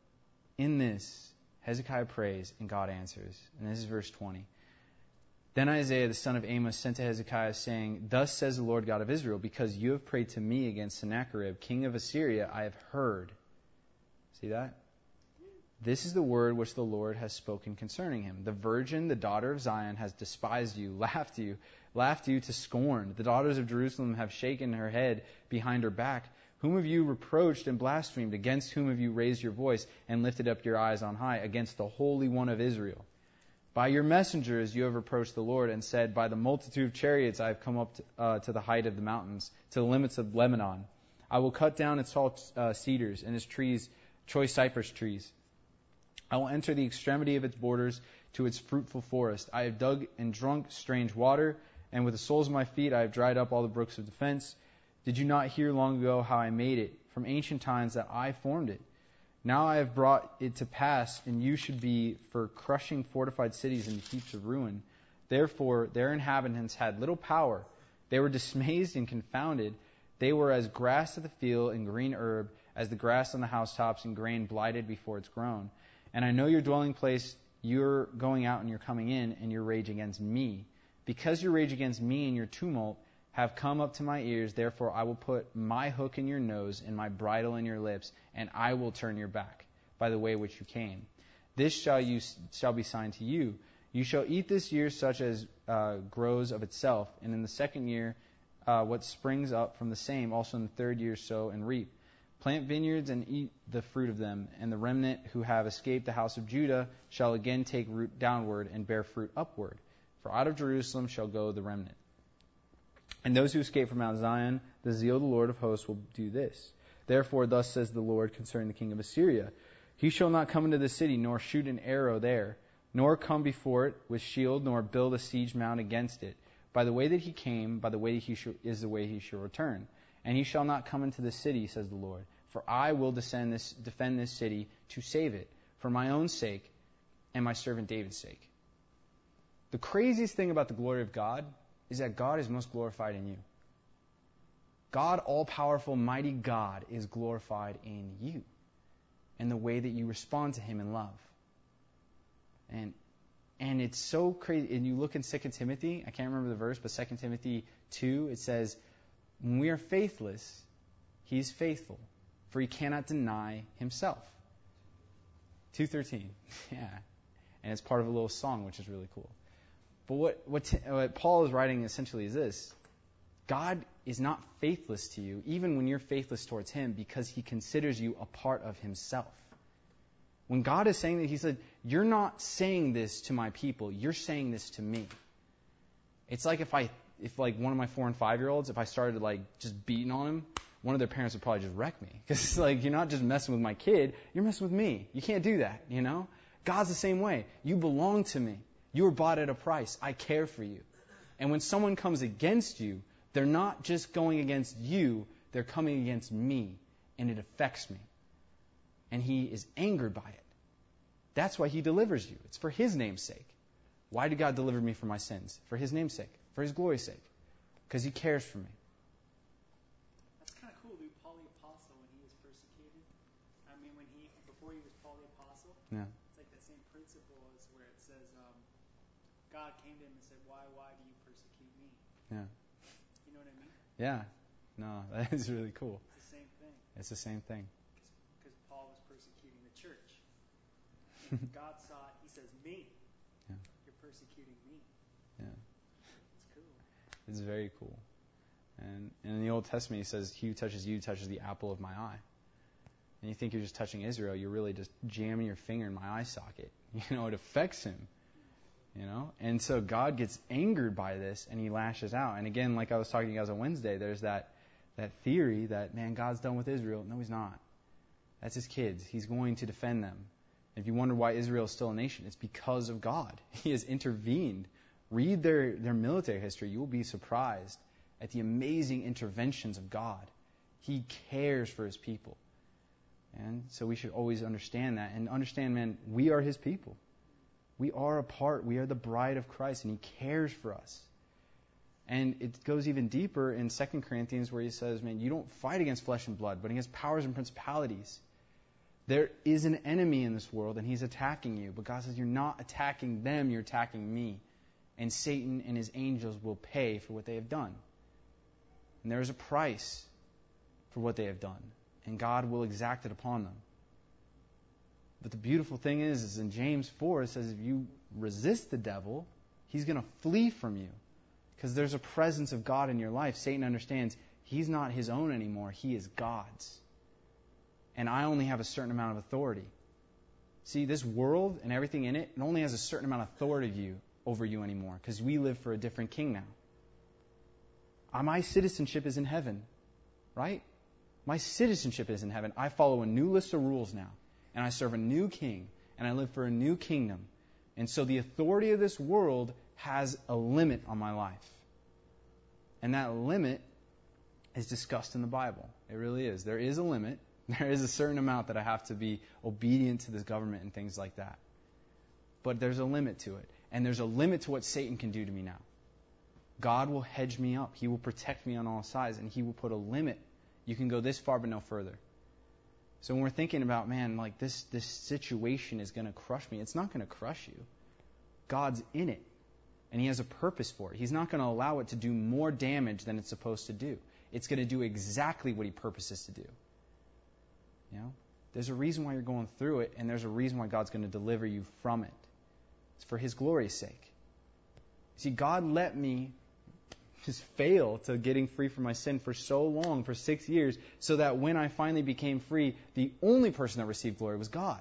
in this, Hezekiah prays and God answers. And this is verse 20. Then Isaiah the son of Amos sent to Hezekiah, saying, Thus says the Lord God of Israel, because you have prayed to me against Sennacherib, king of Assyria, I have heard. See that? This is the word which the Lord has spoken concerning him. The virgin, the daughter of Zion, has despised you, laughed you to scorn. The daughters of Jerusalem have shaken her head behind her back. Whom have you reproached and blasphemed? Against whom have you raised your voice and lifted up your eyes on high? Against the Holy One of Israel. By your messengers you have reproached the Lord and said, By the multitude of chariots I have come up to the height of the mountains, to the limits of Lebanon. I will cut down its tall cedars and its trees, choice cypress trees. I will enter the extremity of its borders to its fruitful forest. I have dug and drunk strange water, and with the soles of my feet I have dried up all the brooks of defense. Did you not hear long ago how I made it, from ancient times that I formed it? Now I have brought it to pass, and you should be for crushing fortified cities into heaps of ruin. Therefore their inhabitants had little power. They were dismayed and confounded. They were as grass of the field and green herb, as the grass on the housetops and grain blighted before it's grown. And I know your dwelling place, you're going out and you're coming in, and your rage against me. Because your rage against me and your tumult have come up to my ears, therefore I will put my hook in your nose and my bridle in your lips, and I will turn your back by the way which you came. This shall be sign to you. You shall eat this year such as grows of itself, and in the second year what springs up from the same, also in the third year sow and reap. Plant vineyards and eat the fruit of them, and the remnant who have escaped the house of Judah shall again take root downward and bear fruit upward. For out of Jerusalem shall go the remnant. And those who escape from Mount Zion, the zeal of the Lord of hosts will do this. Therefore, thus says the Lord concerning the king of Assyria, He shall not come into the city, nor shoot an arrow there, nor come before it with shield, nor build a siege mount against it. By the way that he came, by the way is the way he shall return. And he shall not come into the city, says the Lord. For I will defend this city to save it, for my own sake and my servant David's sake. The craziest thing about the glory of God is that God is most glorified in you. God, all-powerful, mighty God, is glorified in you and the way that you respond to Him in love. And it's so crazy. And you look in 2 Timothy, I can't remember the verse, but 2 Timothy 2, it says, when we are faithless, He's faithful, for He cannot deny Himself. 2:13, yeah. And it's part of a little song, which is really cool. But what Paul is writing essentially is this. God is not faithless to you, even when you're faithless towards Him, because He considers you a part of Himself. When God is saying that, He said, you're not saying this to my people, you're saying this to me. It's like if one of my 4 and 5-year-olds, if I started just beating on him, one of their parents would probably just wreck me. Because you're not just messing with my kid, you're messing with me. You can't do that, you know? God's the same way. You belong to me. You were bought at a price. I care for you. And when someone comes against you, they're not just going against you, they're coming against me. And it affects me. And He is angered by it. That's why he delivers you. It's for his name's sake. Why did God deliver me from my sins? For his name's sake. For his glory's sake. Because he cares for me. That's kind of cool, dude. Paul the Apostle, when he was persecuted. I mean, before he was Paul the Apostle. Yeah. It's like that same principle as where it says, God came to him and said, why do you persecute me? Yeah. You know what I mean? Yeah. No, that is really cool. It's the same thing. It's the same thing. Because Paul was persecuting the church. God saw it. He says, me. Yeah. You're persecuting me. Yeah. It's cool. It's very cool. And in the Old Testament, he says, he who touches you touches the apple of my eye. And you think you're just touching Israel, you're really just jamming your finger in my eye socket. You know, it affects him. You know? And so God gets angered by this, and he lashes out. And again, like I was talking to you guys on Wednesday, there's that theory that, man, God's done with Israel. No, he's not. That's his kids. He's going to defend them. If you wonder why Israel is still a nation, it's because of God. He has intervened. Read their military history. You will be surprised at the amazing interventions of God. He cares for his people. And so we should always understand that. And understand, man, we are his people. We are a part. We are the bride of Christ, and he cares for us. And it goes even deeper in 2 Corinthians where he says, man, you don't fight against flesh and blood, but against powers and principalities. There is an enemy in this world, and he's attacking you. But God says, you're not attacking them, you're attacking me. And Satan and his angels will pay for what they have done. And there is a price for what they have done. And God will exact it upon them. But the beautiful thing is in James 4, it says if you resist the devil, he's going to flee from you. Because there's a presence of God in your life. Satan understands he's not his own anymore. He is God's. And I only have a certain amount of authority. See, this world and everything in it, it only has a certain amount of authority over you anymore. Because we live for a different king now. My citizenship is in heaven. Right? My citizenship is in heaven. I follow a new list of rules now. And I serve a new king. And I live for a new kingdom. And so the authority of this world has a limit on my life. And that limit is discussed in the Bible. It really is. There is a limit. There is a certain amount that I have to be obedient to this government and things like that. But there's a limit to it. And there's a limit to what Satan can do to me now. God will hedge me up. He will protect me on all sides. And he will put a limit. You can go this far but no further. So when we're thinking about, man, like this situation is going to crush me, it's not going to crush you. God's in it. And he has a purpose for it. He's not going to allow it to do more damage than it's supposed to do. It's going to do exactly what he purposes to do. You know? There's a reason why you're going through it, and there's a reason why God's going to deliver you from it. It's for his glory's sake. See, God let me just fail to getting free from my sin for so long, for 6 years, so that when I finally became free, the only person that received glory was God.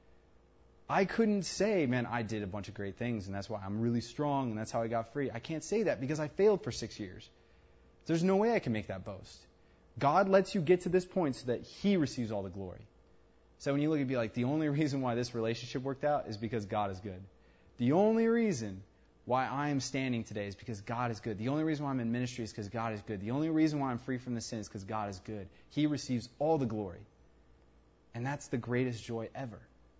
I couldn't say, man, I did a bunch of great things, and that's why I'm really strong, and that's how I got free. I can't say that because I failed for 6 years. There's no way I can make that boast. God lets you get to this point so that he receives all the glory. So when you look and be like, the only reason why this relationship worked out is because God is good. The only reason why I am standing today is because God is good. The only reason why I'm in ministry is because God is good. The only reason why I'm free from the sin is because God is good. He receives all the glory. And that's the greatest joy ever.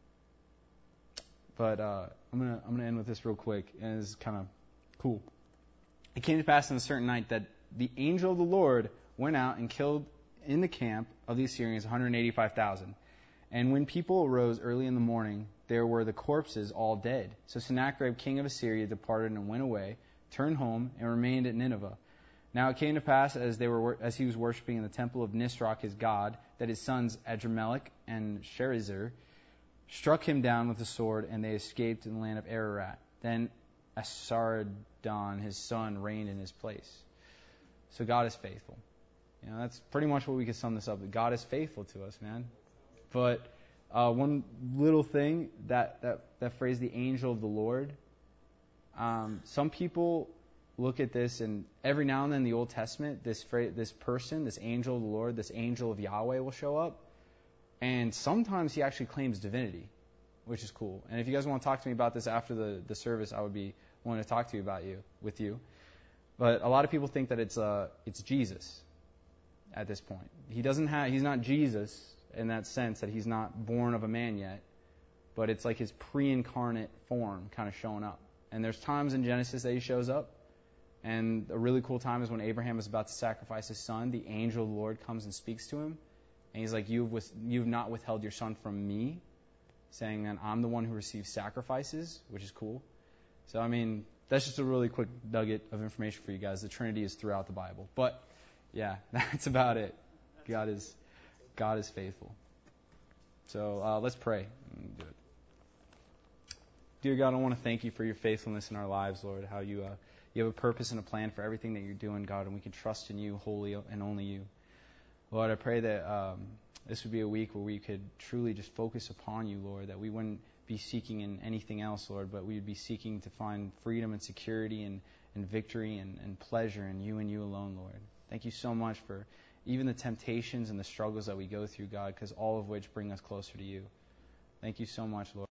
But I'm gonna end with this real quick, and it's kind of cool. It came to pass on a certain night that the angel of the Lord went out and killed in the camp of the Assyrians 185,000. And when people arose early in the morning, there were the corpses all dead. So Sennacherib, king of Assyria, departed and went away, turned home, and remained at Nineveh. Now it came to pass, as he was worshipping in the temple of Nisroch his god, that his sons Adrammelech and Sharezer struck him down with the sword, and they escaped in the land of Ararat. Then Esarhaddon, his son, reigned in his place. So God is faithful. You know, that's pretty much what we could sum this up. That God is faithful to us, man. But one little thing, that phrase, the angel of the Lord, some people look at this, and every now and then in the Old Testament, this person, this angel of the Lord, this angel of Yahweh will show up. And sometimes he actually claims divinity, which is cool. And if you guys want to talk to me about this after the service, I would be willing to talk to you with you. But a lot of people think that it's Jesus at this point. He's not Jesus in that sense that he's not born of a man yet, but it's like his pre-incarnate form kind of showing up. And there's times in Genesis that he shows up, and a really cool time is when Abraham is about to sacrifice his son. The angel of the Lord comes and speaks to him, and he's like, "You've not withheld your son from me," saying that I'm the one who receives sacrifices, which is cool. So, I mean, that's just a really quick nugget of information for you guys. The Trinity is throughout the Bible. But, yeah, that's about it. God is faithful. So, let's pray. Do it. Dear God, I want to thank you for your faithfulness in our lives, Lord, how you have a purpose and a plan for everything that you're doing, God, and we can trust in you wholly and only you. Lord, I pray that this would be a week where we could truly just focus upon you, Lord, that we wouldn't be seeking in anything else, Lord, but we would be seeking to find freedom and security and victory and pleasure in you and you alone, Lord. Thank you so much for even the temptations and the struggles that we go through, God, because all of which bring us closer to you. Thank you so much, Lord.